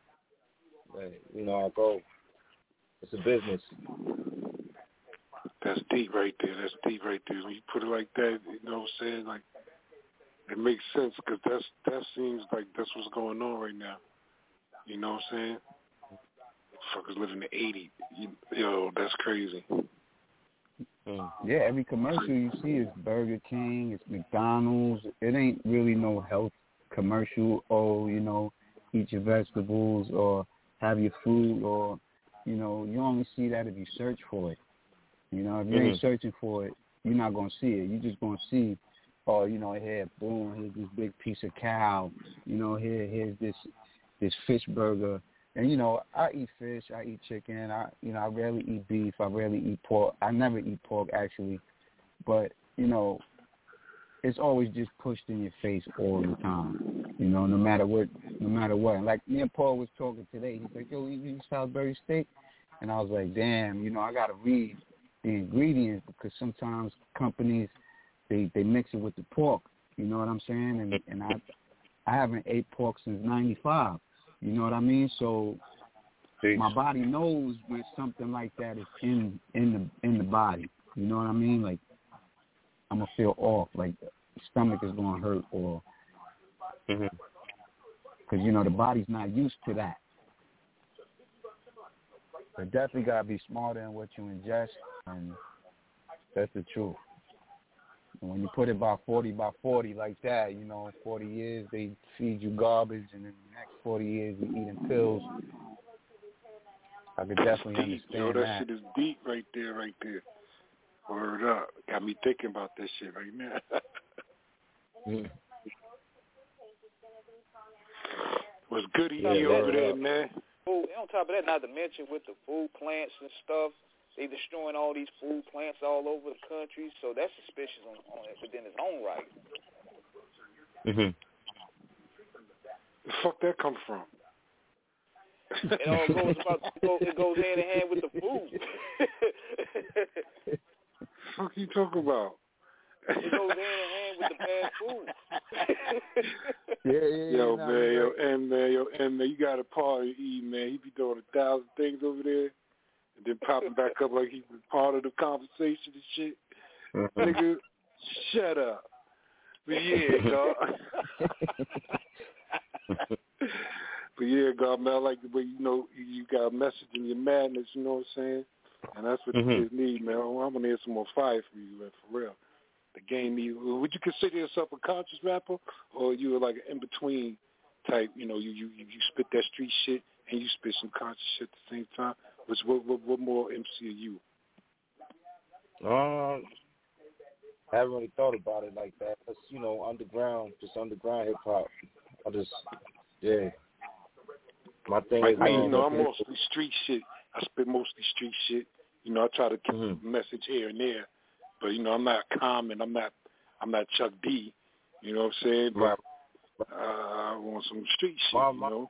Speaker 12: I'll go. It's a business.
Speaker 9: That's deep right there. When you put it like that, you know what I'm saying? Like, it makes sense because that seems like that's what's going on right now. You know what I'm saying? Fuckers living to 80. That's crazy.
Speaker 11: Yeah, every commercial you see is Burger King, it's McDonald's. It ain't really no health commercial. Eat your vegetables or have your food, or, you only see that if you search for it. If you ain't searching for it, you're not going to see it. You're just going to see, here, boom, here's this big piece of cow, here's this fish burger. And, I eat fish, I eat chicken, I rarely eat beef, I rarely eat pork. I never eat pork, actually. But, it's always just pushed in your face all the time, no matter what. And like me and Paul was talking today, he's like, yo, you eat Salisbury steak? And I was like, damn, I got to read the ingredients, because sometimes companies, they mix it with the pork, you know what I'm saying? And I haven't ate pork since 95, you know what I mean? So my body knows when something like that is in the body, you know what I mean? Like, I'm going to feel off, like the stomach is going to hurt, or because, the body's not used to that. But definitely got to be smarter in what you ingest, and that's the truth. And when you put it by 40 like that, 40 years, they feed you garbage, and in the next 40 years, you're eating pills. I could definitely understand
Speaker 9: that shit is deep right there. Word up. Got me thinking about this shit right now. What's good over there, man?
Speaker 10: Food, on top of that, not to mention with the food plants and stuff, they destroying all these food plants all over the country, so that's suspicious on it within its own right.
Speaker 9: The fuck that come from?
Speaker 10: It all goes goes hand in hand with the food.
Speaker 9: The fuck you talking about?
Speaker 10: It goes hand in hand with the bad food.
Speaker 9: Man, you got a party to eat, man. He be doing 1,000 things over there, and then popping back up like he was part of the conversation and shit. Nigga, shut up. But yeah, dog. Man, I like the way, you got a message in your madness, you know what I'm saying? And that's what the kids need, man. I'm going to hear some more fire from you, man, for real. The game needs, would you consider yourself a conscious rapper, or you were like an in-between type, you spit that street shit and you spit some conscious shit at the same time? What more MC are you?
Speaker 12: I haven't really thought about it like that. It's, underground hip-hop. My thing is...
Speaker 9: I'm mostly street shit. I spit mostly street shit. I try to keep a message here and there. But, I'm not Common. I'm not Chuck D. You know what I'm saying? But I want some street shit,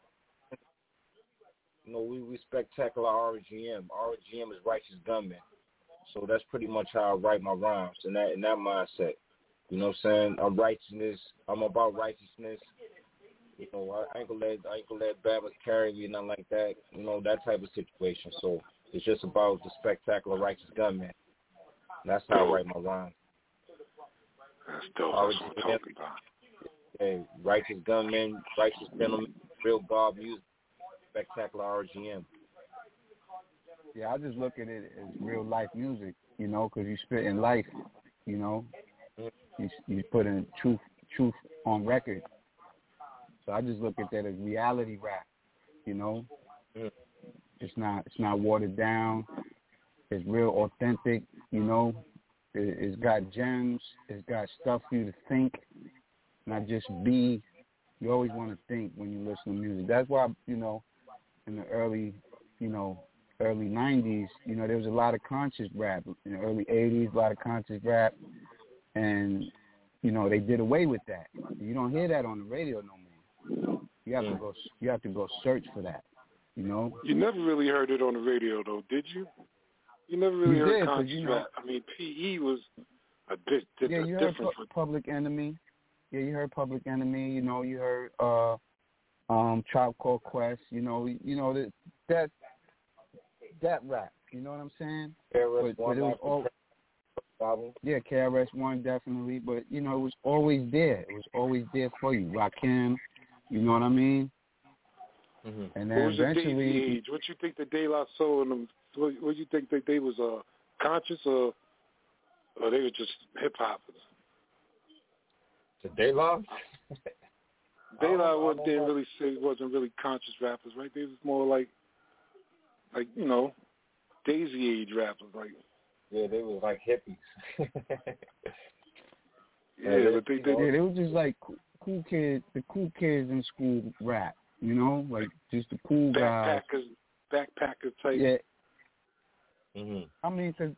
Speaker 12: we spectacular RGM. RGM is Righteous Gunman. So that's pretty much how I write my rhymes in that mindset. You know what I'm saying? I'm about righteousness. I ain't gonna let Bama carry me, nothing like that. That type of situation. So it's just about the spectacular Righteous Gunman. That's how I write my rhymes.
Speaker 9: That's dope. That's what I'm talking about.
Speaker 12: Hey, Righteous Gunman, Righteous Gentleman, Real God Music, spectacular RGM.
Speaker 11: Yeah, I just look at it as real life music, because you spit in life, you put in truth on record. So I just look at that as reality rap, It's not watered down. It's real authentic, It's got gems. It's got stuff for you to think, not just be. You always want to think when you listen to music. That's why, in the early 90s, there was a lot of conscious rap. In the early 80s, a lot of conscious rap. And, they did away with that. You don't hear that on the radio no more. You have to go search for that,
Speaker 9: You never really heard it on the radio, though, did you? You never really heard conscious rap. I mean, P.E. was a different.
Speaker 11: You heard Public Enemy. Yeah, you heard Public Enemy. You heard Tribe Called Quest. That rap. You know what I'm saying? Yeah, KRS-One definitely. But it was always there. It was always there for you. Rakim. You know what I mean? Mm-hmm. And then
Speaker 9: what was
Speaker 11: eventually,
Speaker 9: the age? What you think the De La Soul and them? What you think that they was conscious or they were just hip hoppers?
Speaker 12: The De La?
Speaker 9: De La didn't really say wasn't really conscious rappers, right? They was more like you know, Daisy Age rappers, like.
Speaker 12: Yeah, they was like hippies.
Speaker 9: But
Speaker 11: they were just like cool kids, the cool kids in school rap, you know, like just the cool guys.
Speaker 9: Backpacker type.
Speaker 11: Yeah.
Speaker 12: Mm-hmm.
Speaker 11: I mean, 'cause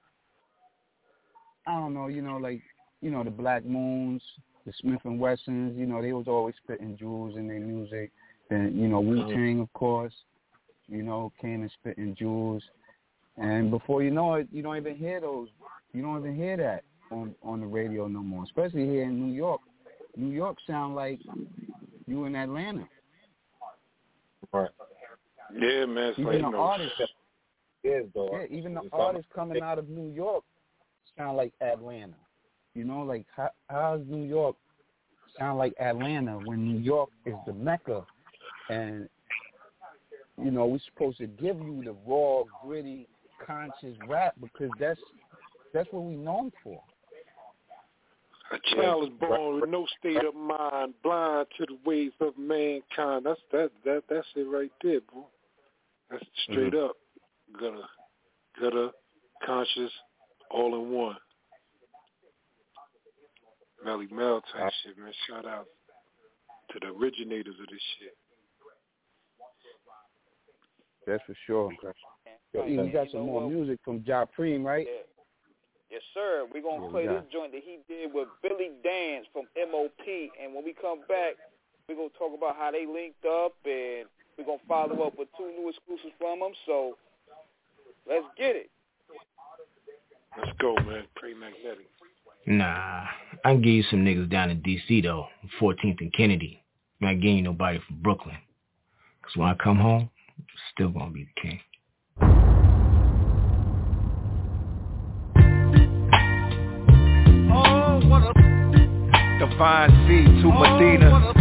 Speaker 11: I don't know, you know, like, you know, the Black Moons, the Smith and Wessons, you know, they was always spitting jewels in their music. Then, you know, Wu-Tang, of course, you know, came and spitting jewels. And before you know it, you don't even hear those. You don't even hear that on the radio no more, especially here in New York. New York sound like you in Atlanta.
Speaker 12: Right.
Speaker 9: Yeah, man. It's
Speaker 11: even
Speaker 9: like,
Speaker 11: the artists.
Speaker 12: Yeah,
Speaker 11: even the artists coming out of New York sound like Atlanta. You know, like how does New York sound like Atlanta when New York is the Mecca? And, you know, we're supposed to give you the raw, gritty, conscious rap because that's what we're known for.
Speaker 9: A child is born with no state of mind, blind to the ways of mankind. That's it right there, bro. That's straight up gutter, conscious, all in one. Melly Mel type shit, man. Shout out to the originators of this shit.
Speaker 11: That's for sure. We got some more music from Ja Preem, right?
Speaker 10: Yeah. Yes, sir. We're going to play this joint that he did with Billy Dance from MOP. And when we come back, we're going to talk about how they linked up, and we're going to follow up with 2 new exclusives from them. So let's get it.
Speaker 9: Let's go, man. Pray Magnetic.
Speaker 16: Nah, I can give you some niggas down in D.C., though, 14th and Kennedy. I'm not getting you nobody from Brooklyn. Because when I come home, I'm still going to be the king.
Speaker 17: Divine C to Medina.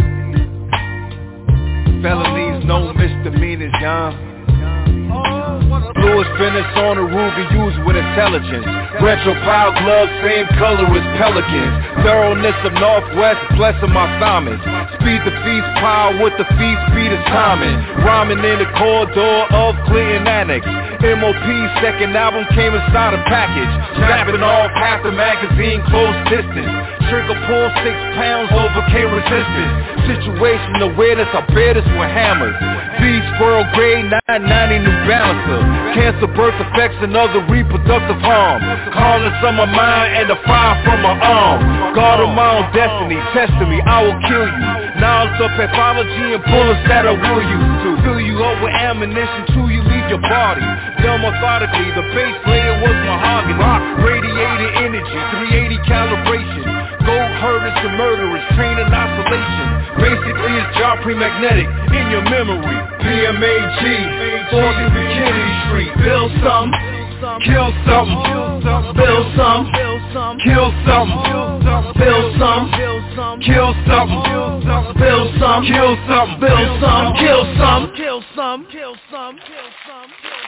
Speaker 17: Felonies, no misdemeanors, young. Louis Finnis on the Ruby used with intelligence. Retro proud gloves, same color as pelicans. Thoroughness of Northwest, blessing my Simons. Speed the feast, power with the feast, speed is timing. Rhyming in the corridor of Clinton Annex. MOP's second album came inside a package. Snapping off half the magazine, close distance. Trigger pull 6 pounds, overcame resistance. Situational awareness, I bear this with hammers. Beast World Grade 990 New Balancer. Cancer, birth effects, and other reproductive harm. Calling on my mind and the fire from my arm. God of my own destiny, testing me, I will kill you. Now it's up pathology and bullets that I will use to fill you up with ammunition till you leave your body. Done methodically, the base layer was mahogany. Radiated energy, 380 calibration. Gold herders to murderers, train in isolation. Basically it's Ja Preem Magnetic in your memory. PMAG, 40th and Kennedy Street. Build some, kill some, build some, kill some, build some, kill some, build some, kill some, build some, kill some, kill some, kill some, kill some.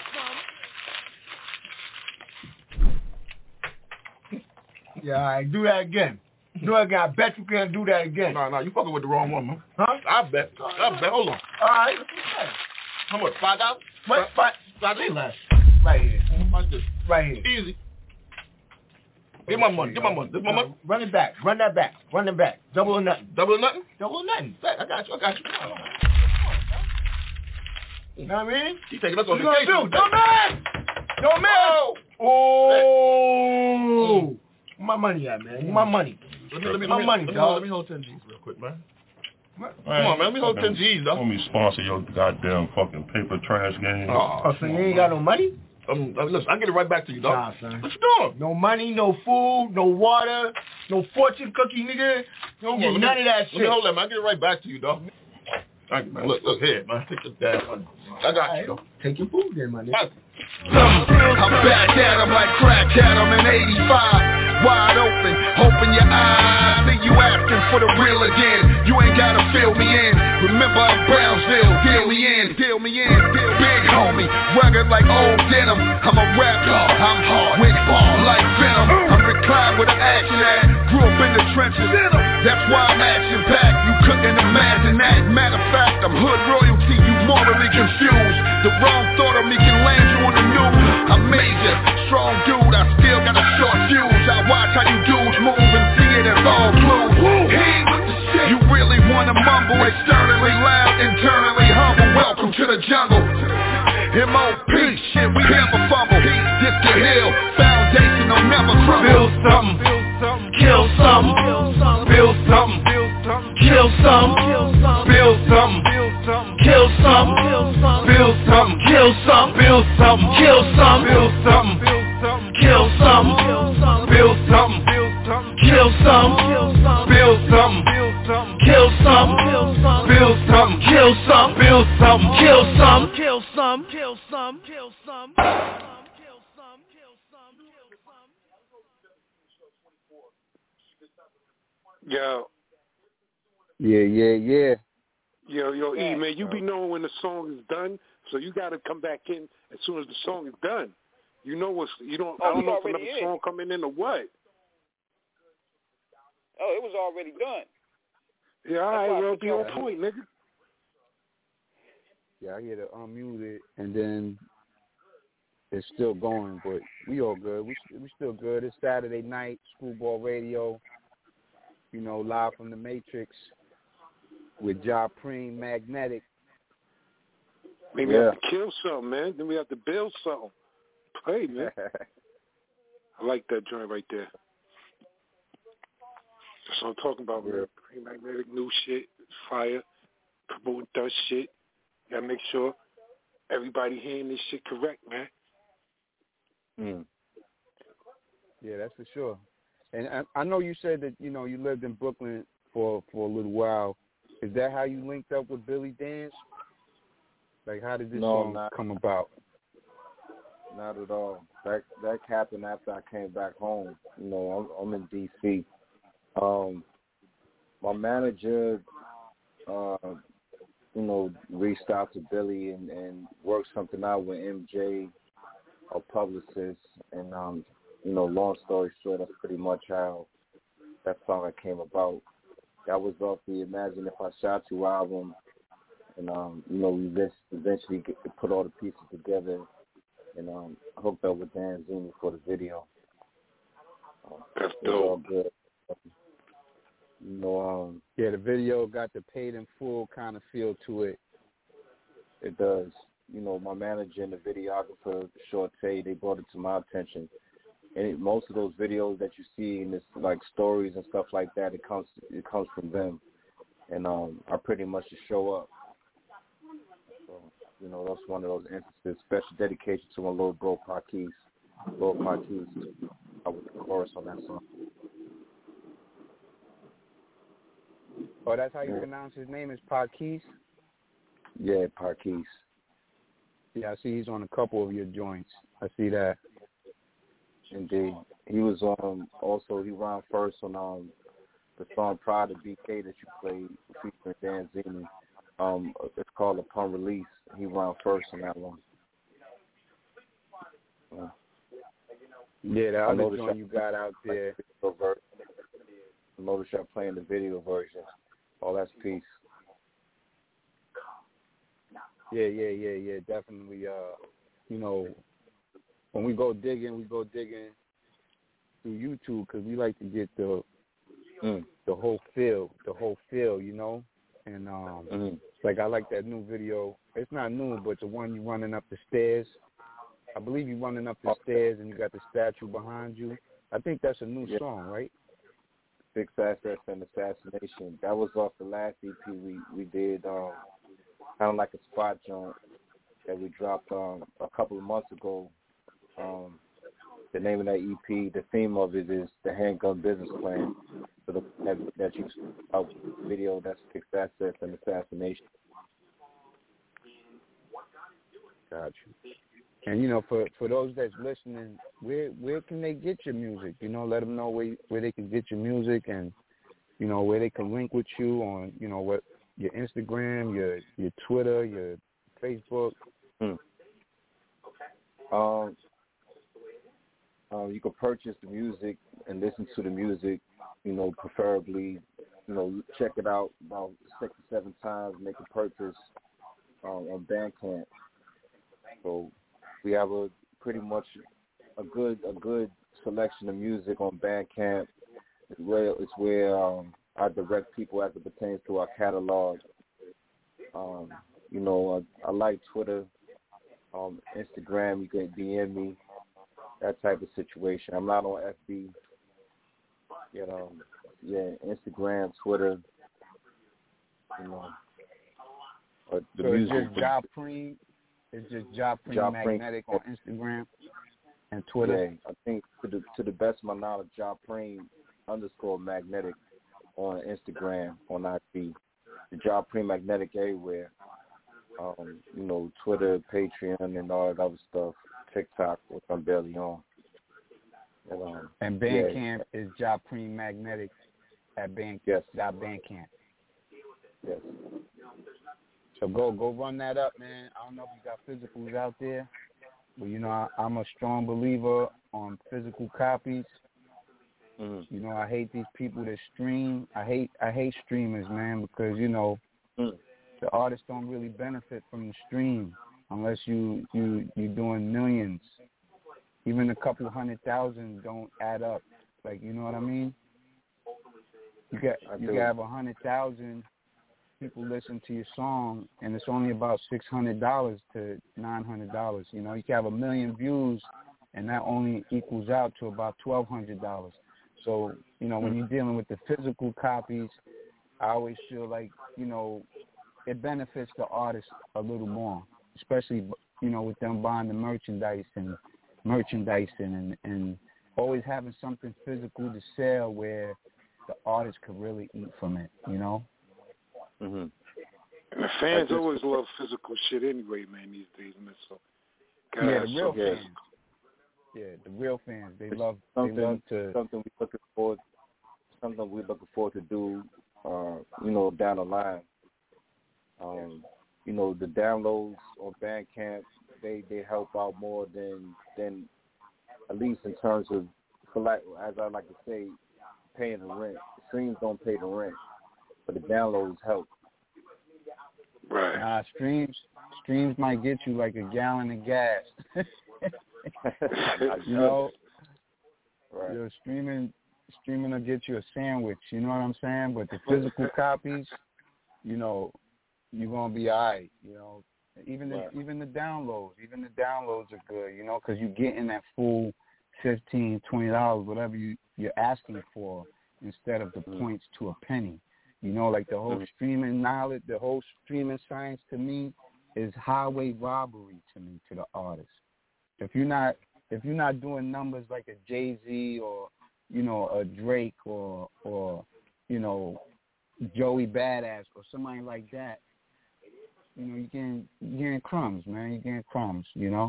Speaker 18: Yeah, all right, do that again. Do that again. I bet you can't do that again.
Speaker 19: No, you fucking with the wrong one, man.
Speaker 18: Huh?
Speaker 19: I bet. Hold on.
Speaker 18: All right.
Speaker 19: How much? $5?
Speaker 18: What? $5 less. Right here.
Speaker 19: Watch this.
Speaker 18: Right here.
Speaker 19: Easy. Get my money. Get my money. This my money.
Speaker 18: Run it back. Run that back. Run it back. Double or nothing.
Speaker 19: Double or nothing?
Speaker 18: Double or nothing.
Speaker 19: I got you. I got you.
Speaker 18: You know what I mean?
Speaker 19: He taking us on
Speaker 18: vacation.
Speaker 19: vacation.
Speaker 18: Don't miss. Don't miss. Oh. Where my money at, man? Where my money?
Speaker 19: Let me hold 10 G's real quick, man. Come on, man. Let me hold 10 G's, though.
Speaker 20: Let me sponsor your goddamn fucking paper trash game.
Speaker 18: Oh, so you ain't got no money?
Speaker 19: Listen, I'll get it right back to you, dog.
Speaker 18: Nah, son.
Speaker 19: What you doing?
Speaker 18: No money, no food, no water, no fortune cookie, nigga. You don't get none of that shit.
Speaker 19: Let me hold that, man. I'll get it right back to you, dog. Thank you, man. Look here, man. Take this damn money. I got you, though.
Speaker 18: Take your food then, my nigga.
Speaker 17: I'm back at him like crack at him in 85. Wide open, open your eyes. Think you asking for the real again. You ain't gotta fill me in. Remember I'm Brownsville, deal me in. Big homie, rugged like old denim. I'm a rapper, I'm hard, wig ball like Venom. I'm reclined with an action at. Grew up in the trenches, that's why I'm action packed. You couldn't imagine
Speaker 21: Matter of fact, I'm hood royalty, you morally confused. The wrong thought of me can land you on the news. I'm major, strong dude, I still got a short fuse. I watch how you dudes move and see it as all blues. He ain't with the shit. You really wanna mumble, externally loud, internally humble. Welcome to the jungle. M.O.P. shit, we never fumble. This the hill, foundational, never crumble.
Speaker 17: Build something, kill something, build something, kill something, build something, kill something, build something, kill something, build something, kill something, build something, kill something, build something, kill something, build something, kill something, build something, kill something, build something, kill some, kill some, kill some, kill some.
Speaker 9: Yo.
Speaker 11: Yeah.
Speaker 9: Yo, E, man, you be knowing when the song is done, so you got to come back in as soon as the song is done. You know what's, I don't know if another song coming in or what.
Speaker 10: Oh, it was already done.
Speaker 9: Yeah, all right, well, be on point, nigga.
Speaker 11: Yeah, I get to unmute it, and then it's still going, but we all good. We still good. It's Saturday night, Screwball Radio, live from the Matrix with Ja Preem, Magnetic.
Speaker 9: Maybe we have to kill something, man. Then we have to build something. Hey, man. I like that joint right there. That's what I'm talking about, man. Magnetic, new shit, fire, promoting that shit. Gotta make sure everybody hearing this shit correct, man.
Speaker 11: Yeah, that's for sure. And I know you said that, you lived in Brooklyn for a little while. Is that how you linked up with Billy Dance? Like, how did this song come about?
Speaker 12: Not at all. That happened after I came back home. I'm in D.C. My manager, reached out to Billy and worked something out with MJ, a publicist, and long story short, that's pretty much how that song came about. That was off the Imagine If I Shot You album, and we eventually put all the pieces together and hooked up with Dan Zini for the video.
Speaker 9: That's dope.
Speaker 12: All good.
Speaker 11: Yeah, the video got the paid in full kind of feel to it.
Speaker 12: It does. My manager and the videographer, Shorty, they brought it to my attention. And most of those videos that you see in this, like stories and stuff like that, it comes from them. And I pretty much just show up. So, that's one of those instances. Special dedication to my little bro, Parkees. Lord Parkees, I was the chorus on that song.
Speaker 11: Oh, that's how you pronounce his name, is Parkees?
Speaker 12: Yeah, Parkees.
Speaker 11: Yeah, I see he's on a couple of your joints. I see that.
Speaker 12: Indeed. He was also, he ran first on the song Pride of BK that you played featuring Dan Zini. It's called Upon Release. He ran first on that one.
Speaker 11: Yeah, the other joint you got out there.
Speaker 12: I noticed y'all playing the video version. Oh, that's peace.
Speaker 11: Yeah, definitely. When we go digging through YouTube because we like to get the whole feel, And like I like that new video. It's not new, but the one you running up the stairs. I believe you running up the stairs and you got the statue behind you. I think that's a new song, right?
Speaker 12: Six Assets and Assassination. That was off the last EP we did, kind of like a spot joint that we dropped a couple of months ago. The name of that EP, the theme of it is the Handgun Business Plan. So that you saw video, that's Six Assets and Assassination.
Speaker 11: Got you. And for those that's listening, where can they get your music? Let them know where they can get your music, and where they can link with you on what your Instagram, your Twitter, your Facebook.
Speaker 12: You can purchase the music and listen to the music, preferably check it out about 6 or 7 times, make a purchase on Bandcamp. So we have pretty much a good selection of music on Bandcamp. It's where I direct people as it pertains to our catalog. I like Twitter, Instagram. You can DM me, that type of situation. I'm not on FB. Instagram, Twitter. But the
Speaker 11: so
Speaker 12: music.
Speaker 11: It's just Ja Preem Magnetic on Instagram and Twitter.
Speaker 12: Yeah, I think to the best of my knowledge, Ja Preem _Magnetic on Instagram, on IG. The Ja Preem Magnetic everywhere. Twitter, Patreon, and all that other stuff. TikTok, which I'm barely on.
Speaker 11: And Bandcamp is Ja Preem Magnetic at Bandcamp.
Speaker 12: Yes.
Speaker 11: Bandcamp.
Speaker 12: Yes.
Speaker 11: So go run that up, man. I don't know if you got physicals out there, but I'm a strong believer on physical copies.
Speaker 12: Mm-hmm.
Speaker 11: I hate these people that stream. I hate streamers, man, because the artists don't really benefit from the stream unless you doing millions. Even a couple 100,000 don't add up. Like, you know what I mean? You can have 100,000 people listen to your song, and it's only about $600 to $900. You can have 1 million views, and that only equals out to about $1,200. So, when you're dealing with the physical copies, I always feel like, it benefits the artist a little more, especially, with them buying the merchandising and always having something physical to sell where the artist could really eat from it,
Speaker 12: Mm-hmm.
Speaker 9: And the fans always love physical shit anyway, man, these days, man. So,
Speaker 11: the real fans. Yeah, the real fans. They love to
Speaker 12: something we're looking forward to do, down the line. The downloads on Bandcamp, they help out more than at least in terms of, as I like to say, paying the rent. Streams don't pay the rent, but the downloads help.
Speaker 9: Right.
Speaker 11: Streams might get you like a gallon of gas.
Speaker 12: Right.
Speaker 11: Streaming will get you a sandwich. You know what I'm saying? But the physical copies, you're gonna be all right. Even the downloads are good. Because you're getting that full $15, $20, whatever you're asking for, instead of the points to a penny. Like the whole streaming knowledge, the whole streaming science to me is highway robbery to me, to the artist. If you're not doing numbers like a Jay-Z or a Drake or Joey Badass or somebody like that, you're getting crumbs, man. You're getting crumbs, Yeah.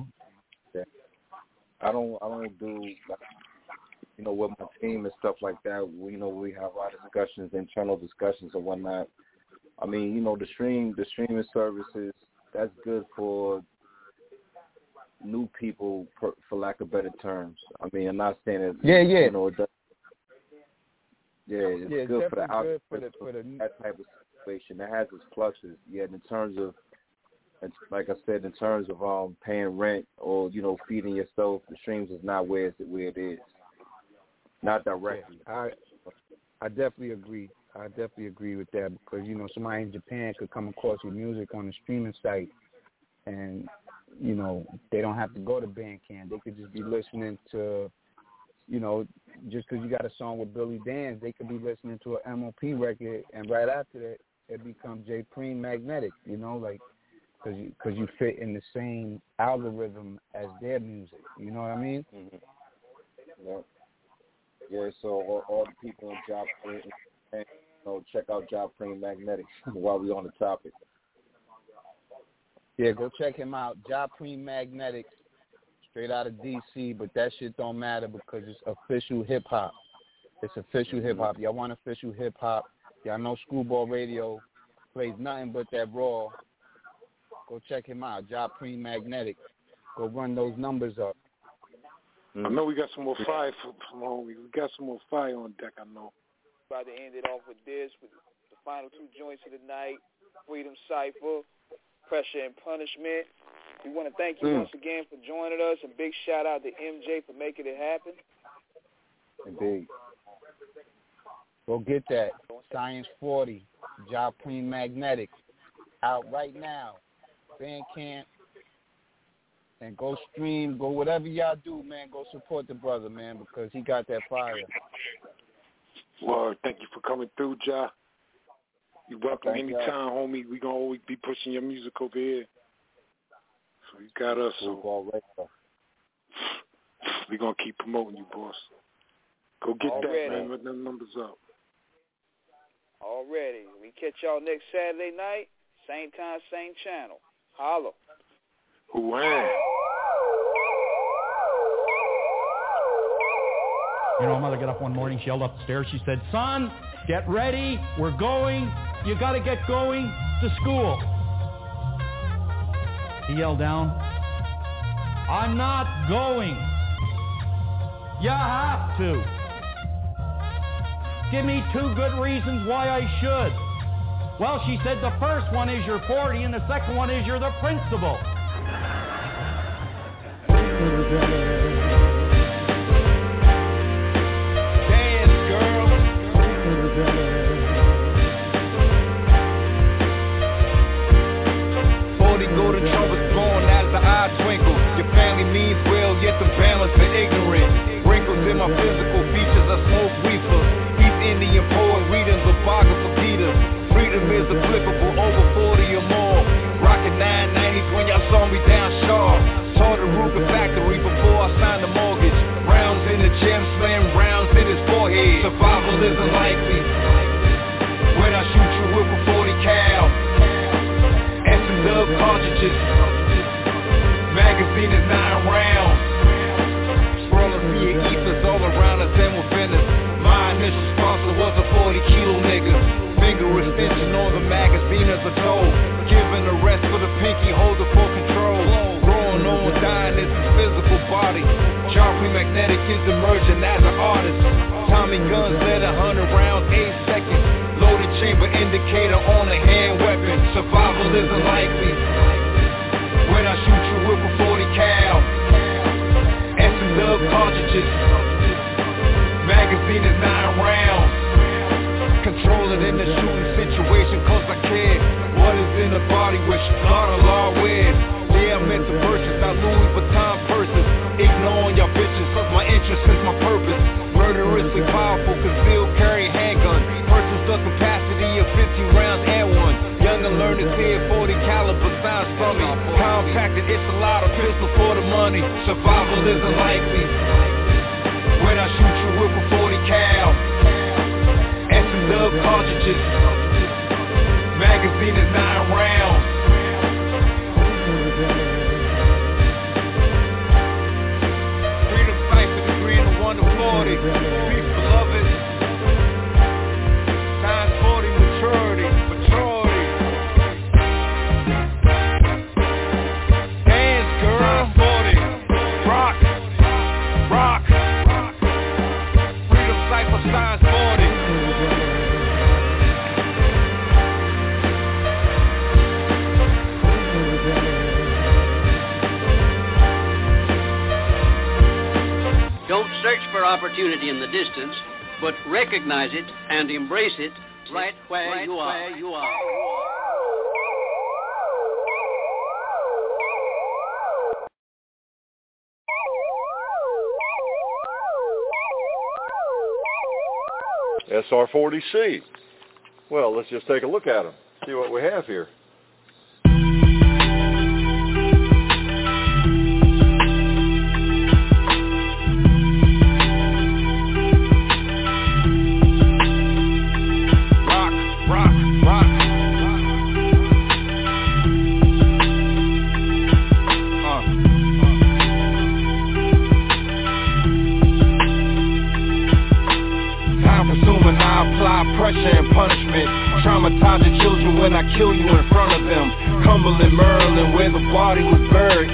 Speaker 12: I don't do with my team and stuff like that. We have our discussions, internal discussions and whatnot. I mean, the streaming services, that's good for new people, for lack of better terms. I mean, I'm not saying it. It does. It's good for the outfit, for that type of situation. It has its pluses. Yeah, in terms of, like I said, in terms of paying rent or feeding yourself, the streams is not where it is. Not directly.
Speaker 11: Yeah, I definitely agree. I definitely agree with that because somebody in Japan could come across your music on the streaming site, and they don't have to go to Bandcamp. They could just be listening to, just because you got a song with Billy Danze, they could be listening to an MOP record, and right after that, it becomes Ja Preem Magnetic. Because you fit in the same algorithm as their music. You know what I mean?
Speaker 12: Mm-hmm. Yeah. Yeah. So all the people in Ja Preem, check out Ja Preem Magnetic while we're on the topic.
Speaker 11: Yeah, go check him out. Ja Preem Magnetic, straight out of DC, but that shit don't matter because it's official hip hop. It's official hip hop. Y'all want official hip hop? Y'all know Screwball Radio plays nothing but that raw. Go check him out, Ja Preem Magnetic. Go run those numbers up.
Speaker 9: I know we got some more fire from home. We got some more fire on deck, I know.
Speaker 10: about to end it off with this, with the final two joints of the night, Freedom Cypher, Pressure and Punishment. We want to thank you once again for joining us, and big shout out to MJ for making it happen.
Speaker 11: Indeed. Go get that. Science 40, Joplin Magnetic, out right now. Bandcamp. And go stream, go whatever y'all do, man. Go support the brother, man, because he got that fire.
Speaker 9: Well, thank you for coming through, Ja. You're welcome anytime, homie. We gonna always be pushing your music over here. So you got us. So we gonna keep promoting you, boss. Go get that, man. Let them numbers up.
Speaker 10: Already. We catch y'all next Saturday night, same time, same channel. Holla.
Speaker 9: Hooray.
Speaker 1: You know, mother got up one morning, she yelled up the stairs, she said, "Son, get ready, we're going, you got to get going to school." He yelled down, "I'm not going. You have to. Give me 2 good reasons why I should." Well, she said, "The first one is you're 40 and the second one is you're the principal."
Speaker 17: Dance, girl. 40 golden trumpets blowing as the eye twinkle. Your family means well, yet the balance are ignorant. Wrinkles in my physical features, I smoke reefer. East Indian poet readings of Bhagavad Gita. Freedom is applicable over 40 or more. Rockin' 990s when y'all saw me down Shaw. Saw the Ruger factory before I signed the mortgage. Rounds in the gym, slam rounds in his forehead. Survival isn't likely when I shoot you with a 40 cal and some dub cartridges. Magazine is 9 rounds. Swirling via ethers all around us and within us. My initial sponsor was a 40-kilo nigga. Finger extension on the magazine as a toe. Giving a rest for the pinky holder for control. Growing on, dying is his physical body. Joplin Magnetic is emerging as an artist. Tommy guns led 100 rounds, 8 seconds. Loaded chamber indicator on a hand weapon. Survival isn't likely when I shoot you with a 40 cal and some dub cartridges. Magazine is 9 rounds. Control it in the shooting situation cause I care. What is in the body which God Allah wears? Yeah, I meant to purchase, not Louis Vuitton purses. Ignoring y'all bitches cause my interest is my purpose. Murderously powerful, concealed carry handgun. Purchase the capacity of 50 rounds and one. Young and learners here, 40 caliber sounds from me. Compacted, it's a lot of pistol for the money. Survival isn't likely when I shoot you with a 40 cal and some dub cartridges. Magazine is 9 rounds. Freedom Cypher, degree in the 1 to 40. Peace, beloved. Times 40, maturity. Dance, girl. 40. Rock. Freedom Cypher, Science 40.
Speaker 22: Don't search for opportunity in the distance, but recognize it and embrace it right where you are.
Speaker 23: SR40C. Well, let's just take a look at them, see what we have here.
Speaker 17: Pressure and punishment, traumatize the children when I kill you in front of them. Cumberland, Maryland, where the body was buried.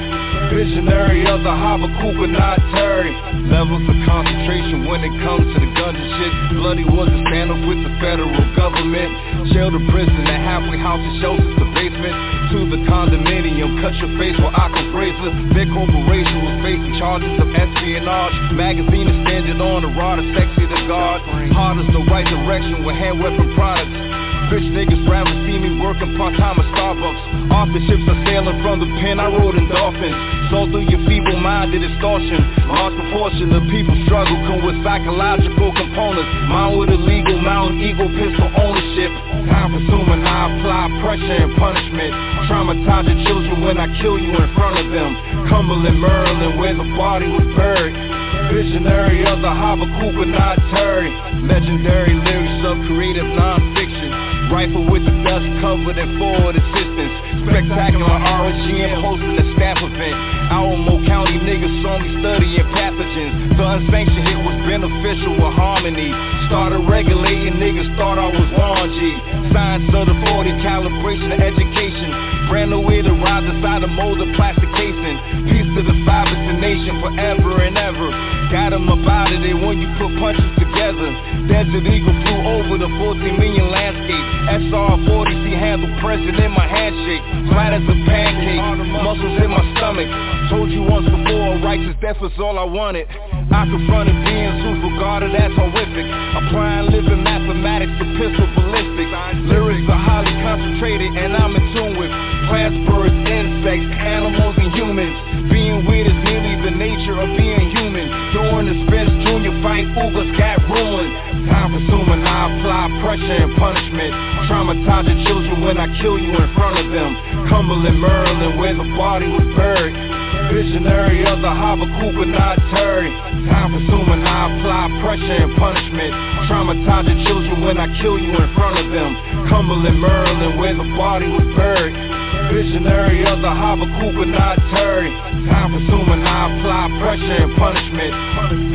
Speaker 17: Visionary of the Habakkuk but not Terry. Levels of concentration when it comes to the guns and shit. Bloody was a standoff with the federal government. Jail to prison, the halfway house and shelters, the basement to the condominium. Cut your face with aqua bracelet. Big corporation was facing charges of espionage. Magazine extended on the rod of sexy to guard. Hard as the right direction with hand weapon products. Bitch niggas rather see me working part-time at Starbucks. Off the ships are sailing from the pen, I rode in dolphins. Sold through your feeble-minded extortion. Large proportion of people struggle come with psychological components. Mine with illegal Mountain Eagle pistol ownership. Time-consuming, I apply pressure and punishment. Traumatize the children when I kill you in front of them. Cumberland, Maryland, where the body was buried. Visionary of the Habakkuk but not Terry. Legendary lyrics of creative non-fiction. Rifle with the dust covered and forward assistance. Spectacular RNGM hosting a staff event. Alamo County niggas saw me studying pathogens. The unsanctioned hit was beneficial with harmony. Started regulating, niggas thought I was Ron G. Science of the 40 calibration of education. Brand new way to rise inside a molded plastic casing. Peace to the Five nation forever and ever. Got them up out of there when you put punches together. Desert Eagle flew over the 14 million landscape. SR-40C handle present in my handshake. Flat as a pancake, muscles in my stomach. Told you once before, a righteous death was all I wanted. I confronted beings who's regarded as horrific. Applying living mathematics to pistol ballistics. Lyrics are highly concentrated and I'm in tune with plants, birds, insects, animals, and humans. Being weird is nearly the nature of being human. During the Spence Junior fight, Ugas got ruined. Time consuming, I apply pressure and punishment. Traumatize the children when I kill you in front of them. Cumberland, Maryland, where the body was buried. Visionary of the Habakkuk but not Terry. Time consuming, I apply pressure and punishment. Traumatize the children when I kill you in front of them. Cumberland, Maryland, where the body was buried. Visionary of the Habakkuk but not Terry. Time consuming, I apply pressure and punishment.